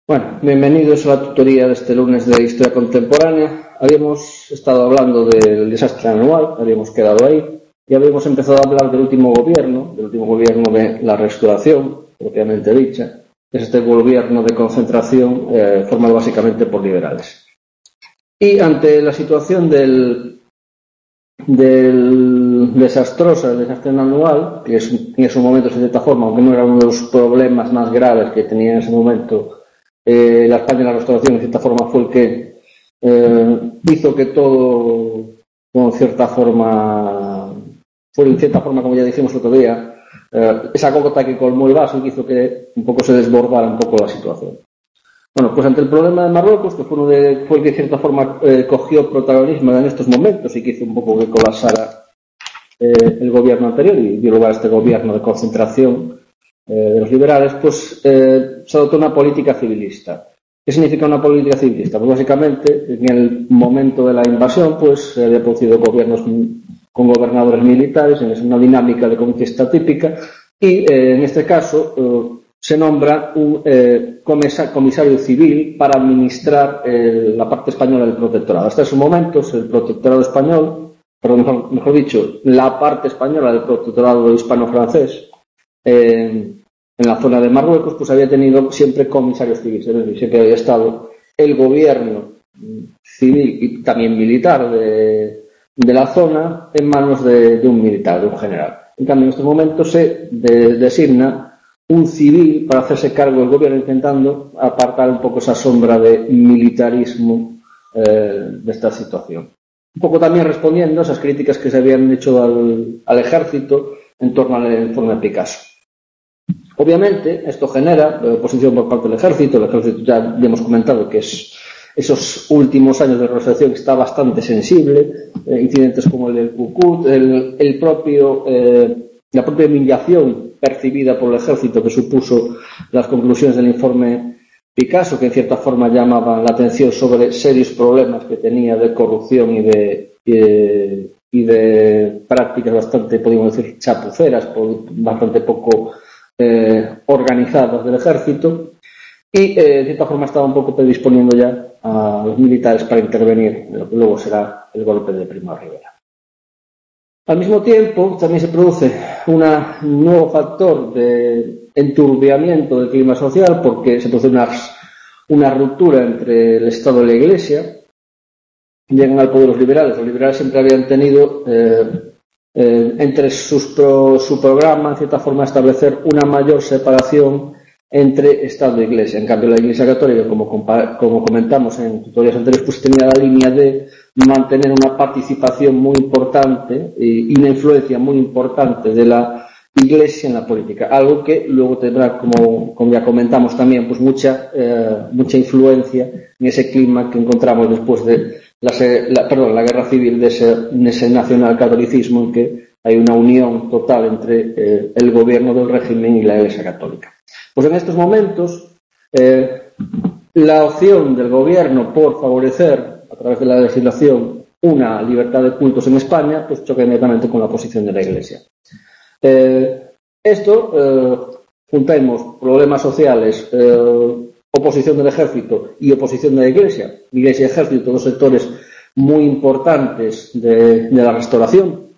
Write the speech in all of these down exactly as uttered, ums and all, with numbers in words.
Bueno, bienvenidos a la tutoría de este lunes de Historia Contemporánea. Habíamos estado hablando del desastre anual, habíamos quedado ahí, y habíamos empezado a hablar del último gobierno, del último gobierno de la Restauración, propiamente dicha, que es este gobierno de concentración eh, formado básicamente por liberales. Y ante la situación del, del desastroso, el desastre anual, que es, en ese momento, de cierta forma, aunque no era uno de los problemas más graves que tenía en ese momento, Eh, la España de la Restauración, en cierta forma, fue el que eh, hizo que todo, con cierta forma, fue en cierta forma, como ya dijimos otro día, eh, esa gota que colmó el vaso y que hizo que un poco se desbordara un poco la situación. Bueno, pues ante el problema de Marruecos, que fue, uno de, fue el que, de cierta forma, eh, cogió protagonismo en estos momentos y que hizo un poco que colapsara eh, el gobierno anterior y dio lugar a este gobierno de concentración de los liberales, pues eh, se adoptó una política civilista. ¿Qué significa una política civilista? Pues básicamente, en el momento de la invasión, pues se había producido gobiernos con gobernadores militares, en una dinámica de conquista típica, y eh, en este caso eh, se nombra un eh, comisario civil para administrar eh, la parte española del protectorado. Hasta esos momentos, el protectorado español, perdón, mejor, mejor dicho, la parte española del protectorado hispano-francés, eh, en la zona de Marruecos, pues había tenido siempre comisarios civiles, es decir, siempre había estado el gobierno civil y también militar de, de la zona en manos de, de un militar, de un general. En cambio, en estos momentos se de, designa un civil para hacerse cargo del gobierno, intentando apartar un poco esa sombra de militarismo eh, de esta situación. Un poco también respondiendo a esas críticas que se habían hecho al, al ejército en torno al informe Picasso. Obviamente, esto genera oposición por parte del ejército. El ejército ya hemos comentado que es, esos últimos años de restauración está bastante sensible. Eh, incidentes como el del Cucut, el, el propio, eh, la propia humillación percibida por el ejército que supuso las conclusiones del informe Picasso, que en cierta forma llamaban la atención sobre serios problemas que tenía de corrupción y de, y de, y de prácticas bastante, podríamos decir, chapuceras, bastante poco Eh, organizadas del ejército y eh, de cierta forma estaba un poco predisponiendo ya a los militares para intervenir en lo que luego será el golpe de Primo de Rivera. Al mismo tiempo también se produce una, un nuevo factor de enturbiamiento del clima social, porque se produce una, una ruptura entre el Estado y la Iglesia. Llegan al poder los liberales. Los liberales siempre habían tenido eh, Eh, entre sus pro, su programa, en cierta forma, establecer una mayor separación entre Estado e Iglesia. En cambio, la Iglesia Católica, como, como comentamos en tutoriales anteriores, pues tenía la línea de mantener una participación muy importante y, y una influencia muy importante de la Iglesia en la política, algo que luego tendrá, como, como ya comentamos también, pues mucha, eh, mucha influencia en ese clima que encontramos después de La, la, perdón, la guerra civil de ese, de ese nacionalcatolicismo, en que hay una unión total entre eh, el gobierno del régimen y la Iglesia Católica. Pues en estos momentos eh, la opción del gobierno por favorecer a través de la legislación una libertad de cultos en España pues choca inmediatamente con la posición de la Iglesia. Eh, esto eh, juntemos problemas sociales, eh, oposición del ejército y oposición de la Iglesia, Iglesia y ejército, dos sectores muy importantes de, de la restauración,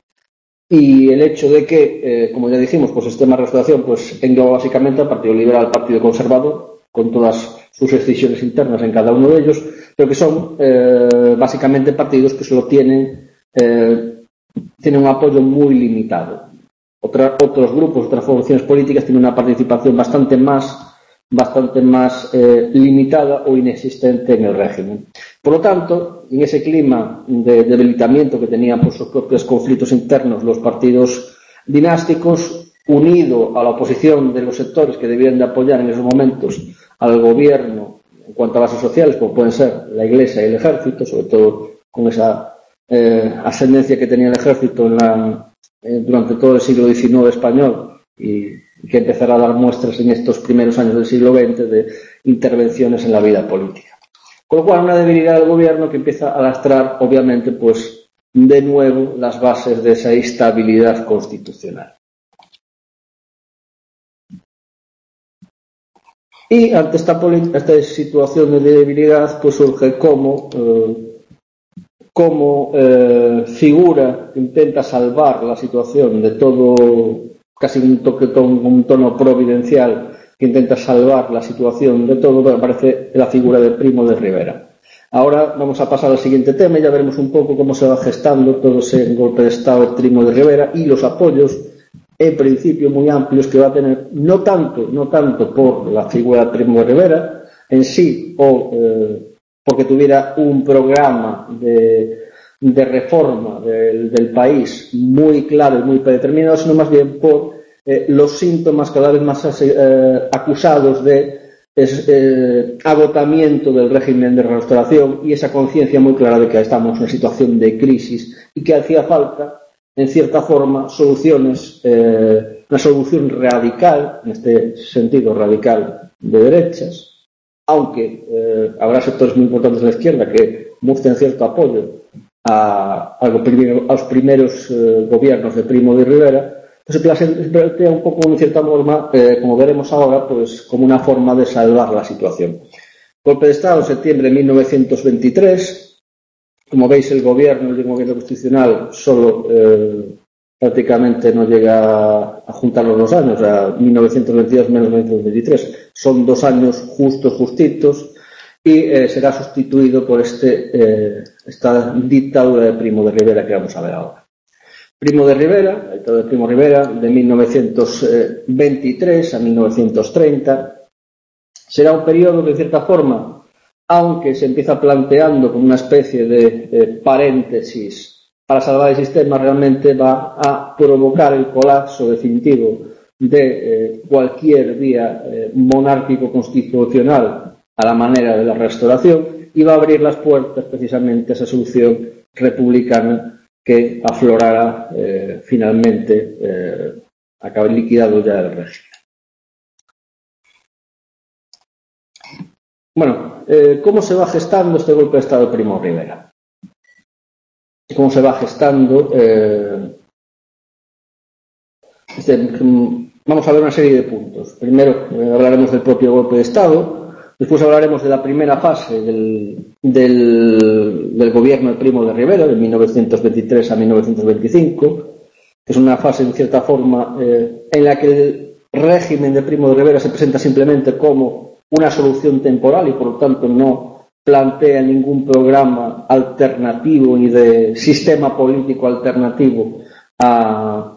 y el hecho de que, eh, como ya dijimos, pues el sistema de restauración pues engloba básicamente al Partido Liberal, al Partido Conservador, con todas sus escisiones internas en cada uno de ellos, pero que son eh, básicamente partidos que solo tienen, eh, tienen un apoyo muy limitado. Otra, otros grupos, otras formaciones políticas tienen una participación bastante más bastante más eh, limitada o inexistente en el régimen. Por lo tanto, en ese clima de debilitamiento que tenían por sus propios conflictos internos los partidos dinásticos, unido a la oposición de los sectores que debían de apoyar en esos momentos al gobierno en cuanto a bases sociales, como pueden ser la Iglesia y el ejército, sobre todo con esa eh, ascendencia que tenía el ejército en la, eh, durante todo el siglo diecinueve español y que empezará a dar muestras en estos primeros años del siglo veinte de intervenciones en la vida política. Con lo cual, una debilidad del gobierno que empieza a lastrar, obviamente, pues de nuevo las bases de esa estabilidad constitucional. Y ante esta, esta situación de debilidad, pues surge como, eh, como eh, figura que intenta salvar la situación de todo, casi un, toque, un tono providencial, que intenta salvar la situación de todo, pero aparece la figura de Primo de Rivera. Ahora vamos a pasar al siguiente tema y ya veremos un poco cómo se va gestando todo ese golpe de Estado de Primo de Rivera y los apoyos, en principio muy amplios, que va a tener, no tanto, no tanto por la figura de Primo de Rivera en sí, o eh, porque tuviera un programa de, de reforma del, del país muy claro y muy predeterminado, sino más bien por eh, los síntomas cada vez más eh, acusados de es, eh, agotamiento del régimen de restauración y esa conciencia muy clara de que estamos en una situación de crisis y que hacía falta, en cierta forma, soluciones, eh, una solución radical, en este sentido radical, de derechas, aunque eh, habrá sectores muy importantes de la izquierda que muestren cierto apoyo a, a, primero, a los primeros eh, gobiernos de Primo de Rivera, pues se plantea un poco, en cierta forma, eh, como veremos ahora, pues como una forma de salvar la situación. Golpe de Estado, septiembre de mil novecientos veintitrés. Como veis, el gobierno, el gobierno constitucional, solo eh, prácticamente no llega a juntar los dos años, a mil novecientos veintidós menos mil novecientos veintitrés. Son dos años justos, justitos, y eh, será sustituido por este, eh, esta dictadura de Primo de Rivera que vamos a ver ahora. Primo de Rivera, la dictadura de Primo de Rivera, de mil novecientos veintitrés a mil novecientos treinta, será un periodo que, de cierta forma, aunque se empieza planteando como una especie de eh, paréntesis para salvar el sistema, realmente va a provocar el colapso definitivo de eh, cualquier vía eh, monárquico-constitucional a la manera de la restauración y va a abrir las puertas precisamente a esa solución republicana que aflorará eh, finalmente, eh, acabe liquidado ya el régimen. Bueno, eh, ¿cómo se va gestando este golpe de Estado de Primo de Rivera? ¿Cómo se va gestando? Eh, este, vamos a ver una serie de puntos. Primero eh, hablaremos del propio golpe de Estado. Después hablaremos de la primera fase del, del, del gobierno de Primo de Rivera, de mil novecientos veintitrés a mil novecientos veinticinco, que es una fase, en cierta forma, eh, en la que el régimen de Primo de Rivera se presenta simplemente como una solución temporal y, por lo tanto, no plantea ningún programa alternativo ni de sistema político alternativo a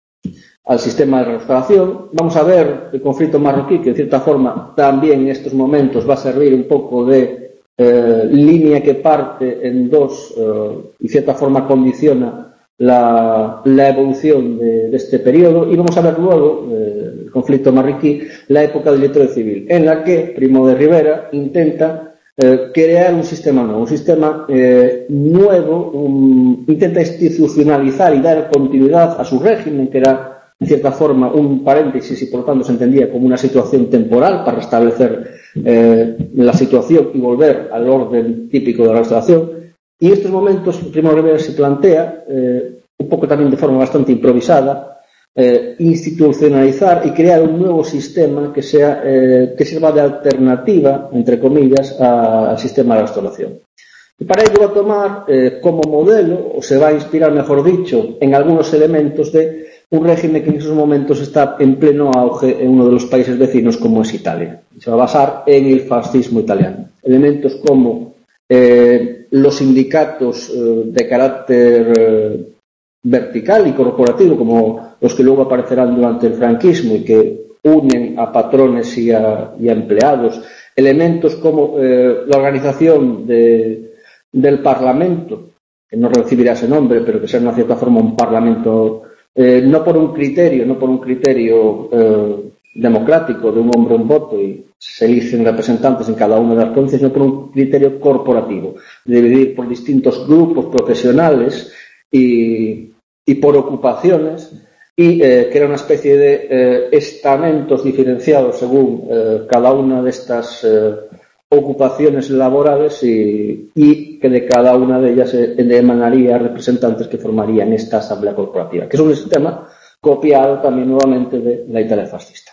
al sistema de restauración. Vamos a ver el conflicto marroquí, que de cierta forma también en estos momentos va a servir un poco de eh, línea que parte en dos eh, y de cierta forma condiciona la, la evolución de, de este periodo. Y vamos a ver luego eh, el conflicto marroquí, la época del letrero civil, en la que Primo de Rivera intenta eh, crear un sistema nuevo, un sistema eh, nuevo, un, intenta institucionalizar y dar continuidad a su régimen, que era en cierta forma un paréntesis y por lo tanto se entendía como una situación temporal para restablecer eh, la situación y volver al orden típico de la restauración. Y en estos momentos Primo de Rivera se plantea, eh, un poco también de forma bastante improvisada, eh, institucionalizar y crear un nuevo sistema que sea eh, que sirva de alternativa, entre comillas, a, al sistema de restauración. Y para ello va a tomar eh, como modelo, o se va a inspirar, mejor dicho, en algunos elementos de un régimen que en esos momentos está en pleno auge en uno de los países vecinos como es Italia. Se va a basar en el fascismo italiano. Elementos como eh, los sindicatos eh, de carácter eh, vertical y corporativo, como los que luego aparecerán durante el franquismo y que unen a patrones y a, y a empleados. Elementos como eh, la organización de, del Parlamento, que no recibirá ese nombre, pero que sea de una cierta forma un Parlamento Eh, no por un criterio, no por un criterio eh, democrático de un hombre un voto y se eligen representantes en cada una de las provincias, sino por un criterio corporativo, de dividir por distintos grupos profesionales y, y por ocupaciones, y eh, que era una especie de eh, estamentos diferenciados según eh, cada una de estas eh, ocupaciones laborales y, y que de cada una de ellas eh, emanaría representantes que formarían esta asamblea corporativa, que es un sistema copiado también nuevamente de la Italia fascista.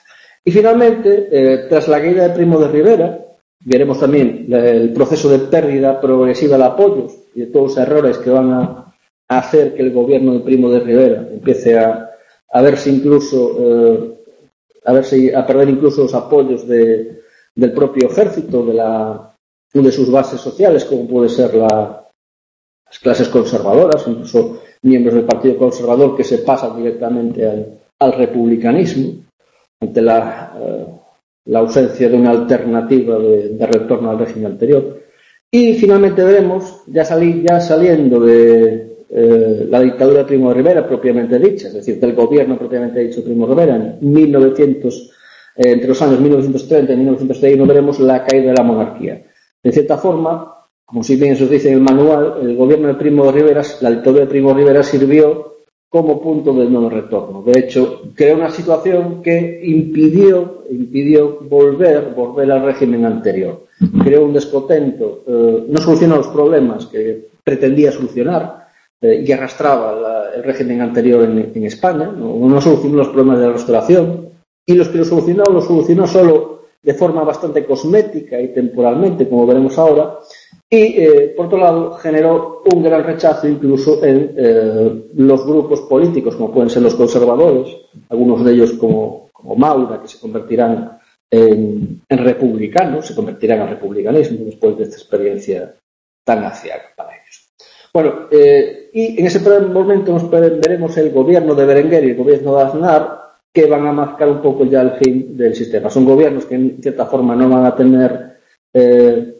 Y finalmente, eh, tras la caída de Primo de Rivera, veremos también el proceso de pérdida progresiva de apoyos y de todos los errores que van a hacer que el gobierno de Primo de Rivera empiece a, a verse incluso, eh, a verse, a perder incluso los apoyos de, del propio ejército, de, la, de sus bases sociales, como puede ser la, las clases conservadoras, incluso miembros del Partido Conservador que se pasan directamente al, al republicanismo ante la, eh, la ausencia de una alternativa de, de retorno al régimen anterior. Y finalmente veremos, ya, salí, ya saliendo de eh, la dictadura de Primo de Rivera propiamente dicha, es decir, del gobierno propiamente dicho de Primo de Rivera, en mil novecientos, eh, entre los años mil novecientos treinta y mil novecientos treinta y uno veremos la caída de la monarquía. De cierta forma, como si bien se dice en el manual, el gobierno de Primo de Rivera, la dictadura de Primo de Rivera sirvió como punto de no retorno. De hecho, creó una situación que impidió, impidió volver, volver al régimen anterior. Creó un descontento, eh, no solucionó los problemas que pretendía solucionar eh, y arrastraba la, el régimen anterior en, en España, no, no solucionó los problemas de la restauración, y los que lo solucionó, lo solucionó solo de forma bastante cosmética y temporalmente, como veremos ahora. Y, eh, por otro lado, generó un gran rechazo incluso en eh, los grupos políticos, como pueden ser los conservadores, algunos de ellos como, como Maura, que se convertirán en, en republicanos, se convertirán al republicanismo después de esta experiencia tan aciaga para ellos. Bueno, eh, y en ese momento nos veremos el gobierno de Berenguer y el gobierno de Aznar, que van a marcar un poco ya el fin del sistema. Son gobiernos que en cierta forma no van a tener eh,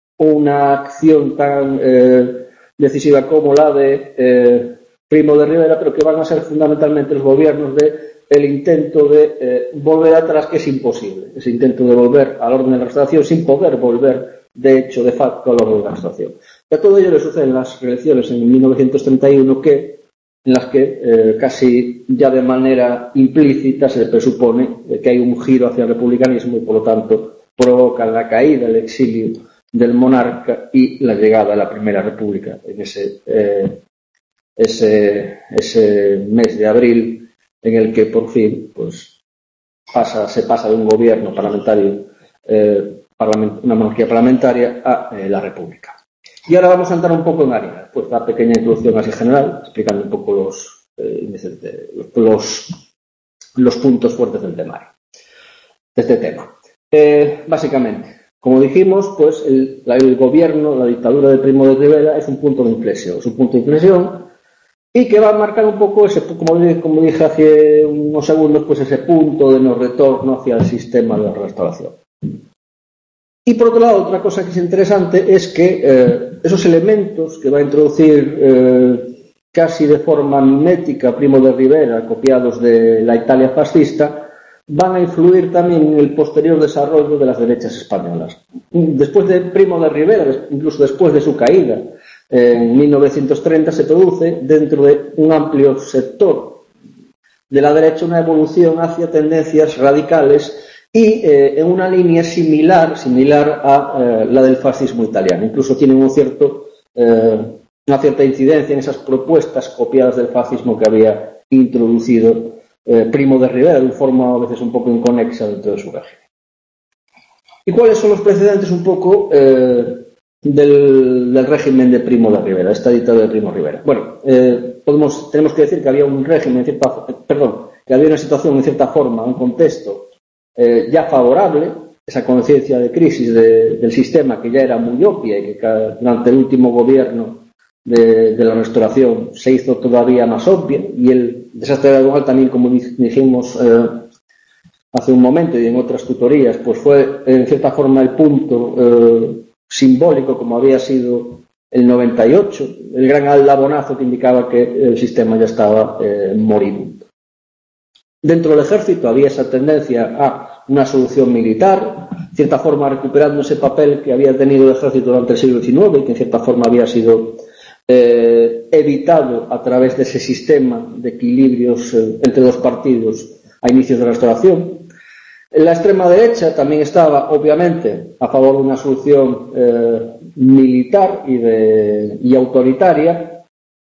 una acción tan eh, decisiva como la de eh, Primo de Rivera, pero que van a ser fundamentalmente los gobiernos de el intento de eh, volver atrás, que es imposible, ese intento de volver al orden de la restauración sin poder volver de hecho, de facto, al orden de la restauración. Y a todo ello le suceden las elecciones en mil novecientos treinta y uno que, en las que eh, casi ya de manera implícita se presupone que hay un giro hacia el republicanismo y por lo tanto provocan la caída, el exilio del monarca y la llegada de la Primera República en ese, eh, ese, ese mes de abril en el que por fin pues, pasa, se pasa de un gobierno parlamentario, eh, parlament, una monarquía parlamentaria a eh, la República. Y ahora vamos a entrar un poco en área, pues la pequeña introducción así general, explicando un poco los, eh, los, los, los puntos fuertes del temario, de este tema. Eh, básicamente, como dijimos, pues el, el gobierno, la dictadura de Primo de Rivera es un punto de inflexión, es un punto de inflexión y que va a marcar un poco ese, como, como dije hace unos segundos, pues ese punto de no retorno hacia el sistema de restauración. Y por otro lado, otra cosa que es interesante es que eh, esos elementos que va a introducir eh, casi de forma mimética Primo de Rivera, copiados de la Italia fascista, van a influir también en el posterior desarrollo de las derechas españolas. Después de Primo de Rivera, incluso después de su caída, en mil novecientos treinta se produce dentro de un amplio sector de la derecha una evolución hacia tendencias radicales y eh, en una línea similar, similar a eh, la del fascismo italiano. Incluso tienen un cierto, eh, una cierta incidencia en esas propuestas copiadas del fascismo que había introducido eh, Primo de Rivera, de forma a veces un poco inconexa dentro de su régimen. ¿Y cuáles son los precedentes un poco eh, del, del régimen de Primo de Rivera, esta dictadura de Primo de Rivera? Bueno, eh, podemos, tenemos que decir que había un régimen, en cierta, perdón, que había una situación en cierta forma, un contexto Eh, ya favorable, esa conciencia de crisis de, del sistema que ya era muy obvia y que cada, durante el último gobierno de, de la restauración se hizo todavía más obvia, y el desastre gradual también, como dijimos eh, hace un momento y en otras tutorías, pues fue en cierta forma el punto eh, simbólico, como había sido el noventa y ocho, el gran aldabonazo que indicaba que el sistema ya estaba eh, moribundo. Dentro del ejército había esa tendencia a una solución militar, en cierta forma recuperando ese papel que había tenido el ejército durante el siglo diecinueve y que en cierta forma había sido eh, evitado a través de ese sistema de equilibrios eh, entre dos partidos a inicios de la restauración. La extrema derecha también estaba, obviamente, a favor de una solución eh, militar y, de, y autoritaria.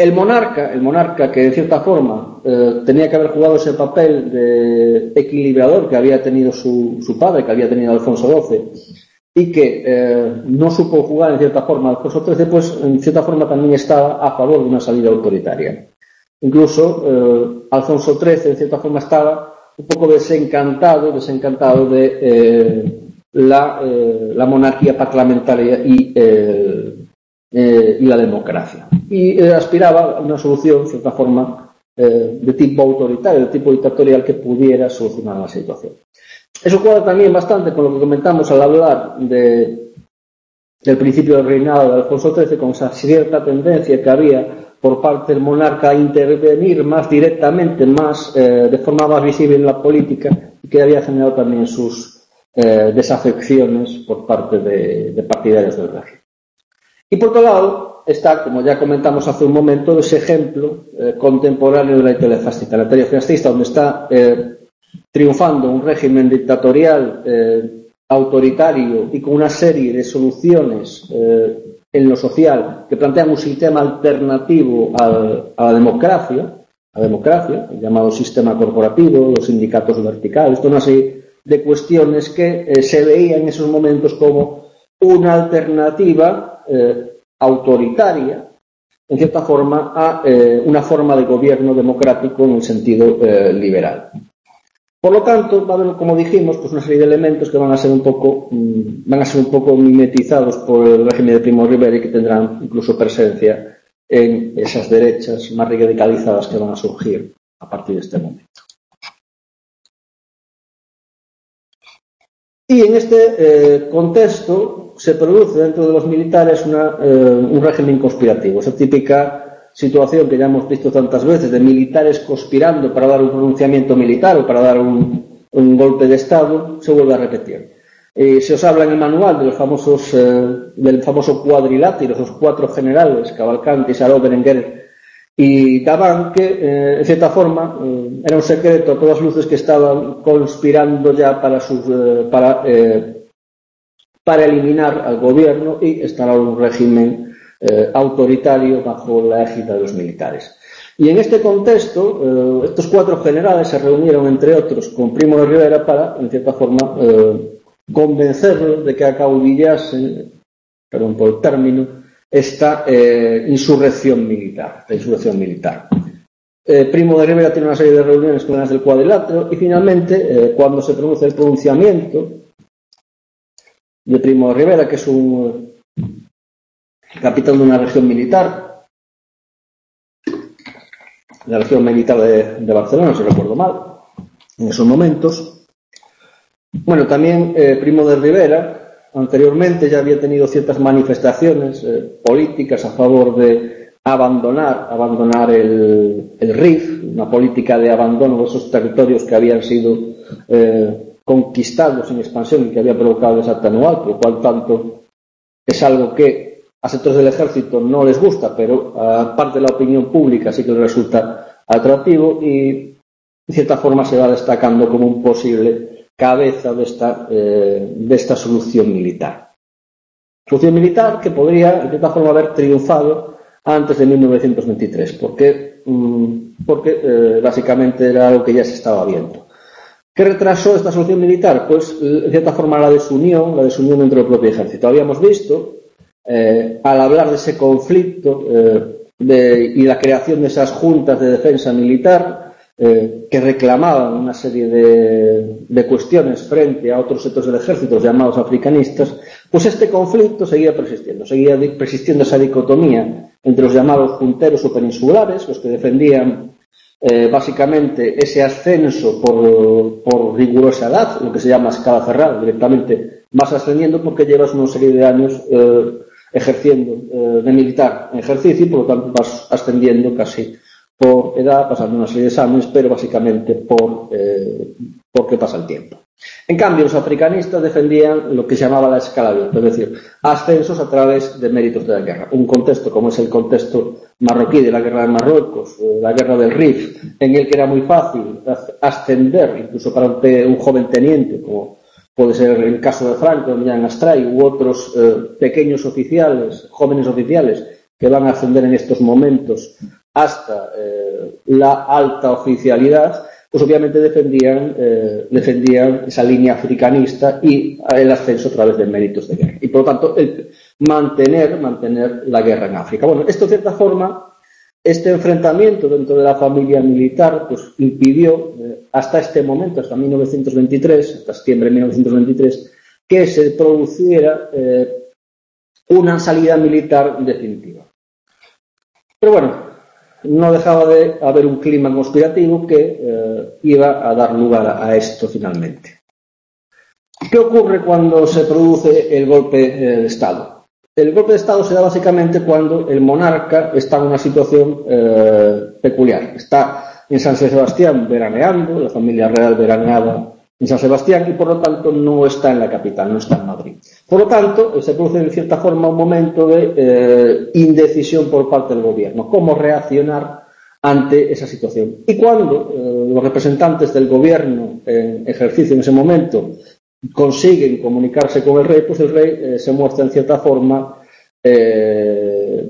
El monarca, el monarca que en cierta forma eh, tenía que haber jugado ese papel de equilibrador que había tenido su, su padre, que había tenido Alfonso doce, y que eh, no supo jugar en cierta forma Alfonso trece, pues en cierta forma también estaba a favor de una salida autoritaria. Incluso eh, Alfonso trece en cierta forma estaba un poco desencantado, desencantado de eh, la, eh, la monarquía parlamentaria y, eh, eh, y la democracia. Y eh, aspiraba a una solución, de cierta forma, eh, de tipo autoritario, de tipo dictatorial que pudiera solucionar la situación. Eso cuadra también bastante con lo que comentamos al hablar de, del principio del reinado de Alfonso trece, con esa cierta tendencia que había por parte del monarca a intervenir más directamente, más eh, de forma más visible en la política, y que había generado también sus eh, desafecciones por parte de, de partidarios del régimen. Y por otro lado está, como ya comentamos hace un momento, ese ejemplo eh, contemporáneo de la Italia fascista, la Italia fascista, donde está eh, triunfando un régimen dictatorial eh, autoritario y con una serie de soluciones eh, en lo social que plantean un sistema alternativo al, a la democracia, a la democracia, el llamado sistema corporativo, los sindicatos verticales, toda una serie de cuestiones que eh, se veían en esos momentos como una alternativa eh, autoritaria, en cierta forma, a eh, una forma de gobierno democrático en el sentido eh, liberal. Por lo tanto, va a haber, como dijimos, pues una serie de elementos que van a ser un poco, mmm, van a ser un poco mimetizados por el régimen de Primo de Rivera y que tendrán incluso presencia en esas derechas más radicalizadas que van a surgir a partir de este momento. Y en este eh, contexto se produce dentro de los militares una, eh, un régimen conspirativo, esa típica situación que ya hemos visto tantas veces de militares conspirando para dar un pronunciamiento militar o para dar un, un golpe de Estado, se vuelve a repetir. Eh, se os habla en el manual de los famosos, eh, del famoso cuadrilátero, esos cuatro generales, Cavalcanti, Saró, Berenguer y Gabán, que eh, en cierta forma eh, era un secreto a todas luces que estaban conspirando ya para, sus, eh, para, eh, para eliminar al gobierno y instalar un régimen Eh, autoritario bajo la égida de los militares. Y en este contexto, eh, estos cuatro generales se reunieron, entre otros, con Primo de Rivera para, en cierta forma, eh, convencerlo de que acaudillase, perdón por el término, esta eh, insurrección militar, esta insurrección militar. Eh, Primo de Rivera tiene una serie de reuniones con las del cuadrilátero y finalmente, eh, cuando se produce el pronunciamiento de Primo de Rivera, que es un capitán de una región militar, la región militar de, de Barcelona, si recuerdo mal, en esos momentos. Bueno, también eh, Primo de Rivera, anteriormente ya había tenido ciertas manifestaciones eh, políticas a favor de abandonar, abandonar el, el R I F, una política de abandono de esos territorios que habían sido eh, conquistados en expansión y que había provocado el desastre anual, por lo cual tanto es algo que a sectores del ejército no les gusta, pero a parte de la opinión pública sí que les resulta atractivo y de cierta forma se va destacando como un posible cabeza de esta, eh, de esta solución militar. Solución militar que podría de cierta forma haber triunfado antes de mil novecientos veintitrés, porque, mmm, porque eh, básicamente era algo que ya se estaba viendo. ¿Qué retrasó esta solución militar? Pues de cierta forma la desunión, la desunión dentro del propio ejército. Habíamos visto Eh, al hablar de ese conflicto eh, de, y la creación de esas juntas de defensa militar eh, que reclamaban una serie de, de cuestiones frente a otros sectores del ejército, los llamados africanistas, pues este conflicto seguía persistiendo, seguía persistiendo esa dicotomía entre los llamados junteros o peninsulares, los que defendían eh, básicamente ese ascenso por, por rigurosa edad, lo que se llama escala cerrada, directamente vas ascendiendo porque llevas una serie de años eh, ejerciendo eh, de militar en ejercicio y por lo tanto vas ascendiendo casi por edad, pasando una serie de exámenes, pero básicamente por eh, porque pasa el tiempo. En cambio, los africanistas defendían lo que se llamaba la escala abierta, es decir, ascensos a través de méritos de la guerra. Un contexto como es el contexto marroquí de la guerra de Marruecos, la guerra del Rif, en el que era muy fácil ascender, incluso para un, un joven teniente, como puede ser el caso de Franco, de Millán Astray, u otros eh, pequeños oficiales, jóvenes oficiales, que van a ascender en estos momentos hasta eh, la alta oficialidad, pues obviamente defendían, eh, defendían esa línea africanista y el ascenso a través de méritos de guerra. Y por lo tanto, el mantener, mantener la guerra en África. Bueno, esto de cierta forma, este enfrentamiento dentro de la familia militar, pues impidió eh, hasta este momento, hasta mil novecientos veintitrés, hasta septiembre de mil novecientos veintitrés, que se produciera eh, una salida militar definitiva. Pero bueno, no dejaba de haber un clima conspirativo que eh, iba a dar lugar a, a esto finalmente. ¿Qué ocurre cuando se produce el golpe eh, de Estado? El golpe de Estado se da básicamente cuando el monarca está en una situación eh, peculiar. Está en San Sebastián veraneando, la familia real veraneaba en San Sebastián y por lo tanto no está en la capital, no está en Madrid. Por lo tanto, se produce en cierta forma un momento de eh, indecisión por parte del gobierno. ¿Cómo reaccionar ante esa situación? Y cuando eh, los representantes del gobierno en ejercicio en ese momento consiguen comunicarse con el rey, pues el rey eh, se muestra en cierta forma eh,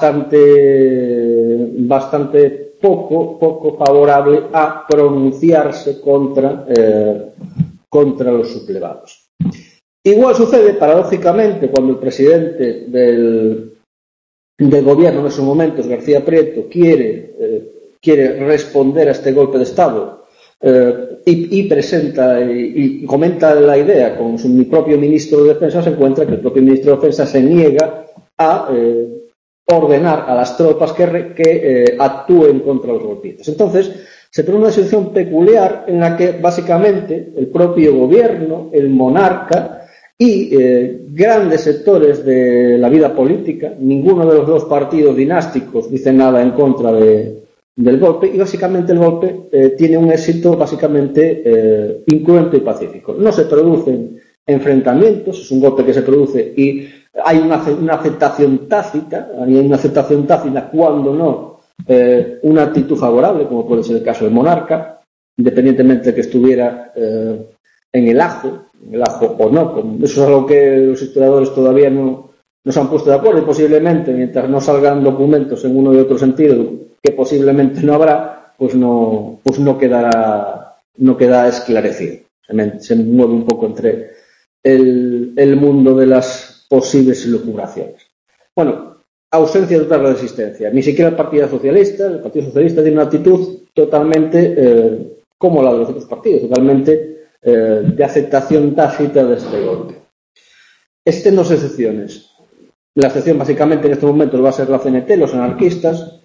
bastante, bastante poco, poco favorable a pronunciarse contra, eh, contra los sublevados. Igual sucede, paradójicamente, cuando el presidente del, del gobierno en esos momentos, García Prieto, quiere, eh, quiere responder a este golpe de Estado eh, y, y presenta y, y comenta la idea con su mi propio ministro de Defensa, se encuentra que el propio ministro de Defensa se niega a eh, ordenar a las tropas que, re, que eh, actúen contra los golpistas. Entonces, se produce una situación peculiar en la que básicamente el propio gobierno, el monarca y eh, grandes sectores de la vida política, ninguno de los dos partidos dinásticos dice nada en contra de, del golpe, y básicamente el golpe eh, tiene un éxito básicamente eh, incruento y pacífico. No se producen enfrentamientos, es un golpe que se produce y hay una, una aceptación tácita, hay una aceptación tácita cuando no eh, una actitud favorable, como puede ser el caso del monarca, independientemente de que estuviera eh, en el ajo, en el ajo o no. Eso es algo que los historiadores todavía no, no se han puesto de acuerdo y posiblemente, mientras no salgan documentos en uno y otro sentido, que posiblemente no habrá, pues no, pues no quedará, no queda esclarecido. Se, se mueve un poco entre el, el mundo de las posibles elucubraciones. Bueno, ausencia total de resistencia. Ni siquiera el Partido Socialista, el Partido Socialista tiene una actitud totalmente eh, como la de los otros partidos, totalmente eh, de aceptación tácita de este golpe. Existen dos excepciones. La excepción básicamente en estos momentos va a ser la C N T, los anarquistas,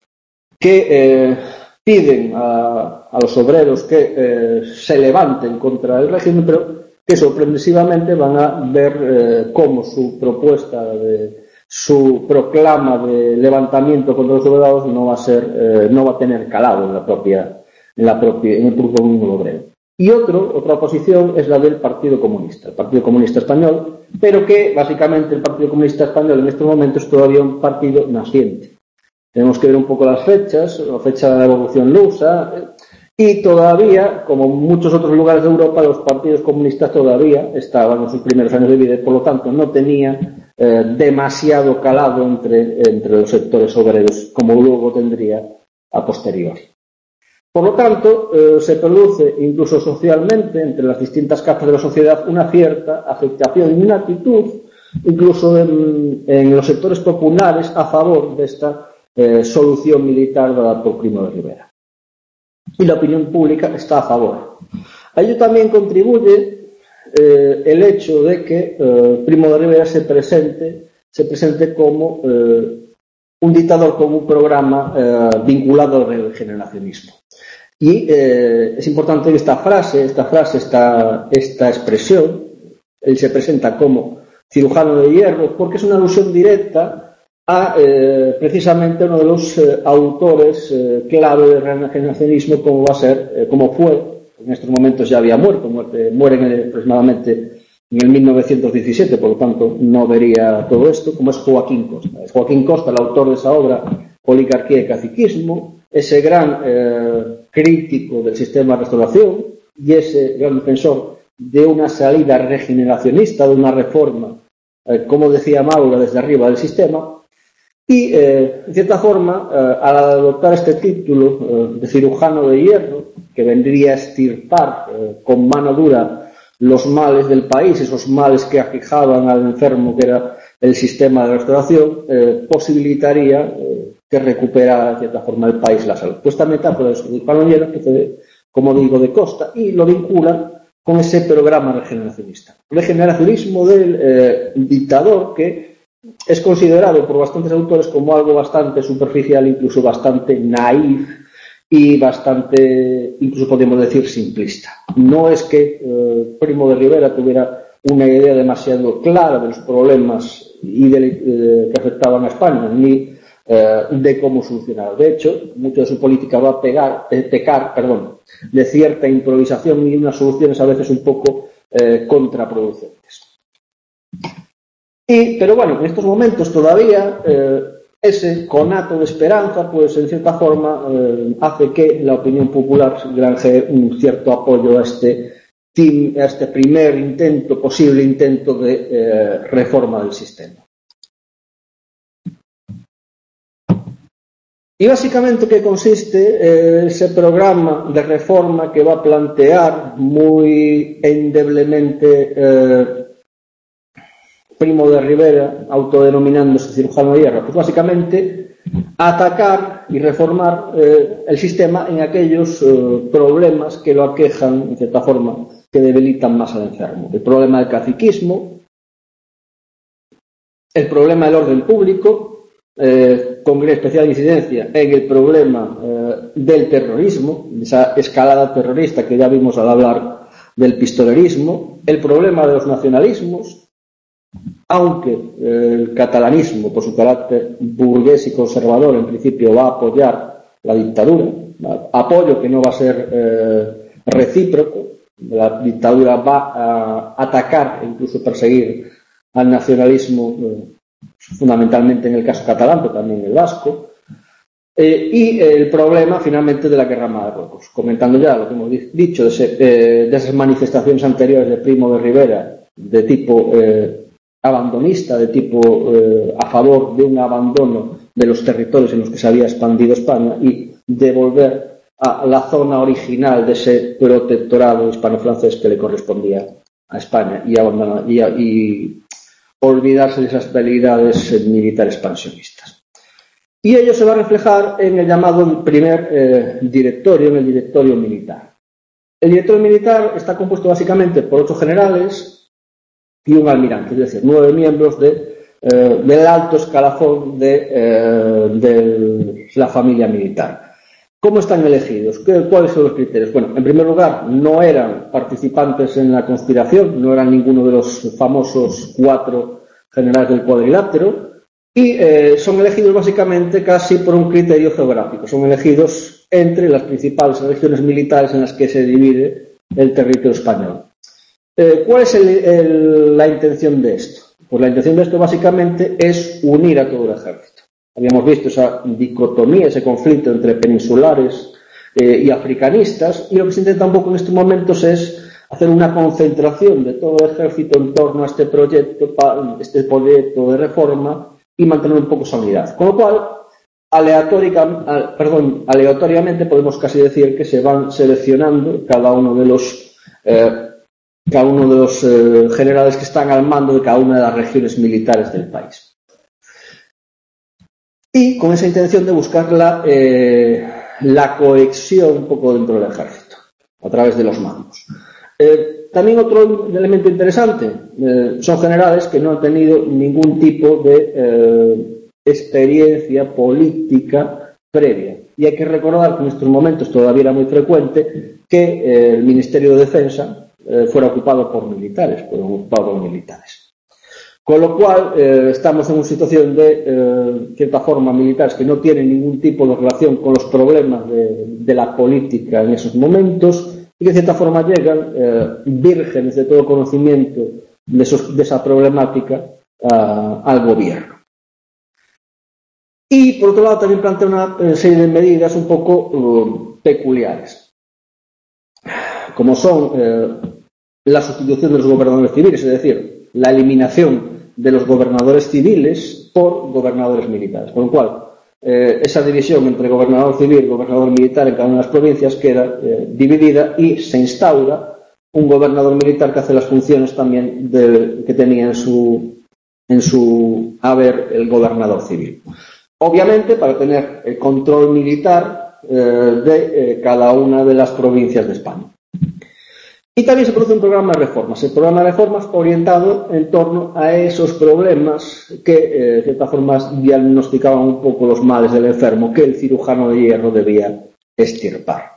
que eh, piden a, a los obreros que eh, se levanten contra el régimen, pero que sorpresivamente van a ver eh, cómo su propuesta, de, su proclama de levantamiento contra los obreros no va a ser, eh, no va a tener calado en la propia, en la propia, en el propio mundo obrero. Y otro, otra oposición es la del Partido Comunista, el Partido Comunista Español, pero que básicamente el Partido Comunista Español en estos momentos es todavía un partido naciente. Tenemos que ver un poco las fechas, la fecha de la Revolución Lusa. Y todavía, como en muchos otros lugares de Europa, los partidos comunistas todavía estaban en sus primeros años de vida y por lo tanto no tenían eh, demasiado calado entre, entre los sectores obreros, como luego tendría a posteriori. Por lo tanto, eh, se produce incluso socialmente, entre las distintas capas de la sociedad, una cierta aceptación y una actitud, incluso en, en los sectores populares, a favor de esta eh, solución militar dada por Primo de Rivera. Y la opinión pública está a favor. A ello también contribuye eh, el hecho de que eh, Primo de Rivera se presente, se presente como eh, un dictador con un programa eh, vinculado al regeneracionismo. Y eh, es importante que esta frase, esta frase, esta, esta expresión, él se presenta como cirujano de hierro, porque es una alusión directa a eh, precisamente uno de los eh, autores eh, clave del regeneracionismo, como va a ser, eh, como fue, en estos momentos ya había muerto, muerte, muere en el, aproximadamente en el mil novecientos diecisiete, por lo tanto no vería todo esto, como es Joaquín Costa. Es Joaquín Costa el autor de esa obra, Oligarquía y Caciquismo, ese gran eh, crítico del sistema de restauración y ese gran defensor de una salida regeneracionista, de una reforma, eh, como decía Maura, desde arriba del sistema. Y, eh, en cierta forma, eh, al adoptar este título eh, de cirujano de hierro, que vendría a extirpar eh, con mano dura los males del país, esos males que aquejaban al enfermo, que era el sistema de restauración, eh, posibilitaría eh, que recuperara, de cierta forma, el país la salud. Pues esta metáfora de cirujano de hierro procede, como digo, de Costa, y lo vincula con ese programa regeneracionista. Regeneracionismo del eh, dictador, que es considerado por bastantes autores como algo bastante superficial, incluso bastante naif y bastante, incluso podemos decir, simplista. No es que eh, Primo de Rivera tuviera una idea demasiado clara de los problemas y de, eh, que afectaban a España, ni eh, de cómo solucionarlo. De hecho, mucho de su política va a pegar, eh, pecar perdón, de cierta improvisación y unas soluciones a veces un poco eh, contraproducentes. Y, pero bueno, en estos momentos todavía eh, ese conato de esperanza, pues en cierta forma eh, hace que la opinión popular granjee un cierto apoyo a este, a este primer intento, posible intento de eh, reforma del sistema. Y básicamente, ¿qué consiste eh, ese programa de reforma que va a plantear muy endeblemente eh, Primo de Rivera, autodenominándose cirujano de hierro? Pues básicamente atacar y reformar eh, el sistema en aquellos eh, problemas que lo aquejan, en cierta forma, que debilitan más al enfermo. El problema del caciquismo, el problema del orden público, eh, con especial incidencia en el problema eh, del terrorismo, esa escalada terrorista que ya vimos al hablar del pistolerismo, el problema de los nacionalismos, aunque eh, el catalanismo, por su carácter burgués y conservador, en principio va a apoyar la dictadura, ¿vale? Apoyo que no va a ser eh, recíproco. La dictadura va a atacar e incluso perseguir al nacionalismo, eh, fundamentalmente en el caso catalán, pero también el vasco. Eh, y el problema finalmente de la guerra de Marruecos. Comentando ya lo que hemos dicho de, ese, eh, de esas manifestaciones anteriores de Primo de Rivera, de tipo eh, abandonista, de tipo eh, a favor de un abandono de los territorios en los que se había expandido España y de volver a la zona original de ese protectorado hispano-francés que le correspondía a España y, abandonar, y, y olvidarse de esas habilidades militares expansionistas. Y ello se va a reflejar en el llamado primer eh, directorio, en el directorio militar. El directorio militar está compuesto básicamente por ocho generales y un almirante, es decir, nueve miembros de, eh, del alto escalafón de, eh, de la familia militar. ¿Cómo están elegidos? ¿Qué, ¿Cuáles son los criterios? Bueno, en primer lugar, no eran participantes en la conspiración, no eran ninguno de los famosos cuatro generales del cuadrilátero, y eh, son elegidos básicamente casi por un criterio geográfico. Son elegidos entre las principales regiones militares en las que se divide el territorio español. Eh, ¿Cuál es el, el, la intención de esto? Pues la intención de esto básicamente es unir a todo el ejército. Habíamos visto esa dicotomía, ese conflicto entre peninsulares eh, y africanistas, y lo que se intenta un poco en estos momentos es hacer una concentración de todo el ejército en torno a este proyecto, este proyecto de reforma y mantener un poco esa unidad. Con lo cual, aleatórica, perdón, aleatoriamente podemos casi decir que se van seleccionando cada uno de los eh, cada uno de los eh, generales que están al mando de cada una de las regiones militares del país. Y con esa intención de buscar la, eh, la cohesión un poco dentro del ejército, a través de los mandos. Eh, también otro elemento interesante, eh, son generales que no han tenido ningún tipo de eh, experiencia política previa. Y hay que recordar que en estos momentos todavía era muy frecuente que eh, el Ministerio de Defensa eh, fuera ocupado por militares, fuera ocupado por militares. Con lo cual, eh, estamos en una situación de eh, cierta forma militares que no tienen ningún tipo de relación con los problemas de, de la política en esos momentos y que de cierta forma llegan eh, vírgenes de todo conocimiento de, esos, de esa problemática uh, al gobierno. Y por otro lado también plantea una serie de medidas un poco uh, peculiares, como son eh, la sustitución de los gobernadores civiles, es decir, la eliminación de los gobernadores civiles por gobernadores militares. Con lo cual, eh, esa división entre gobernador civil y gobernador militar en cada una de las provincias queda eh, dividida y se instaura un gobernador militar que hace las funciones también de, que tenía en su, en su haber el gobernador civil. Obviamente, para tener el control militar eh, de eh, cada una de las provincias de España. Y también se produce un programa de reformas. El programa de reformas orientado en torno a esos problemas que, eh, de cierta forma, diagnosticaban un poco los males del enfermo que el cirujano de hierro debía extirpar.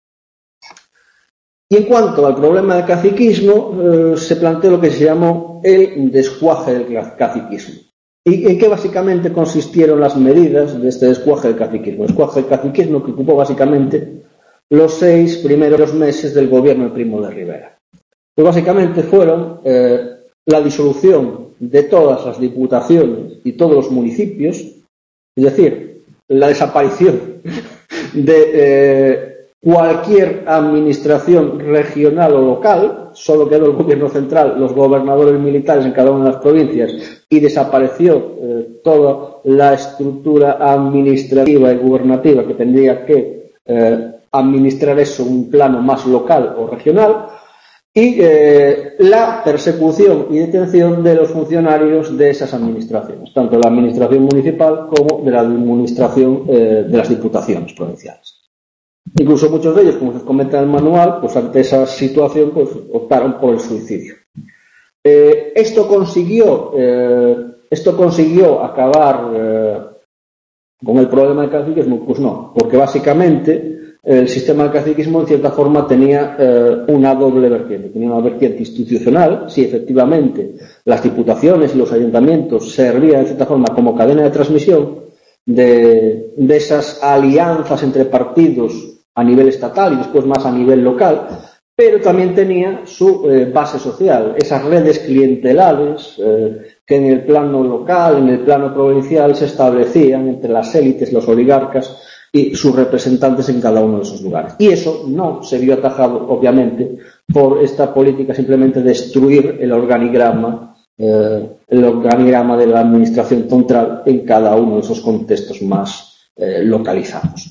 Y en cuanto al problema del caciquismo, eh, se planteó lo que se llamó el descuaje del caciquismo. ¿Y en qué básicamente consistieron las medidas de este descuaje del caciquismo? El descuaje del caciquismo que ocupó básicamente los seis primeros meses del gobierno de Primo de Rivera. Pues básicamente fueron eh, la disolución de todas las diputaciones y todos los municipios, es decir, la desaparición de eh, cualquier administración regional o local, solo quedó el gobierno central, los gobernadores militares en cada una de las provincias y desapareció eh, toda la estructura administrativa y gubernativa que tendría que eh, administrar eso en un plano más local o regional y eh, la persecución y detención de los funcionarios de esas administraciones, tanto de la administración municipal como de la administración eh, de las diputaciones provinciales. Incluso muchos de ellos, como se comenta en el manual, pues ante esa situación pues optaron por el suicidio. Eh, esto consiguió eh, esto consiguió acabar eh, con el problema del caciquismo, pues no, porque básicamente el sistema del caciquismo en cierta forma tenía eh, una doble vertiente. Tenía una vertiente institucional, sí, efectivamente, las diputaciones y los ayuntamientos servían en cierta forma como cadena de transmisión de, de esas alianzas entre partidos a nivel estatal y después más a nivel local, pero también tenía su eh, base social, esas redes clientelares eh, que en el plano local, en el plano provincial se establecían entre las élites, los oligarcas y sus representantes en cada uno de esos lugares. Y eso no se vio atajado, obviamente, por esta política simplemente de destruir el organigrama, eh, el organigrama de la administración central en cada uno de esos contextos más eh, localizados.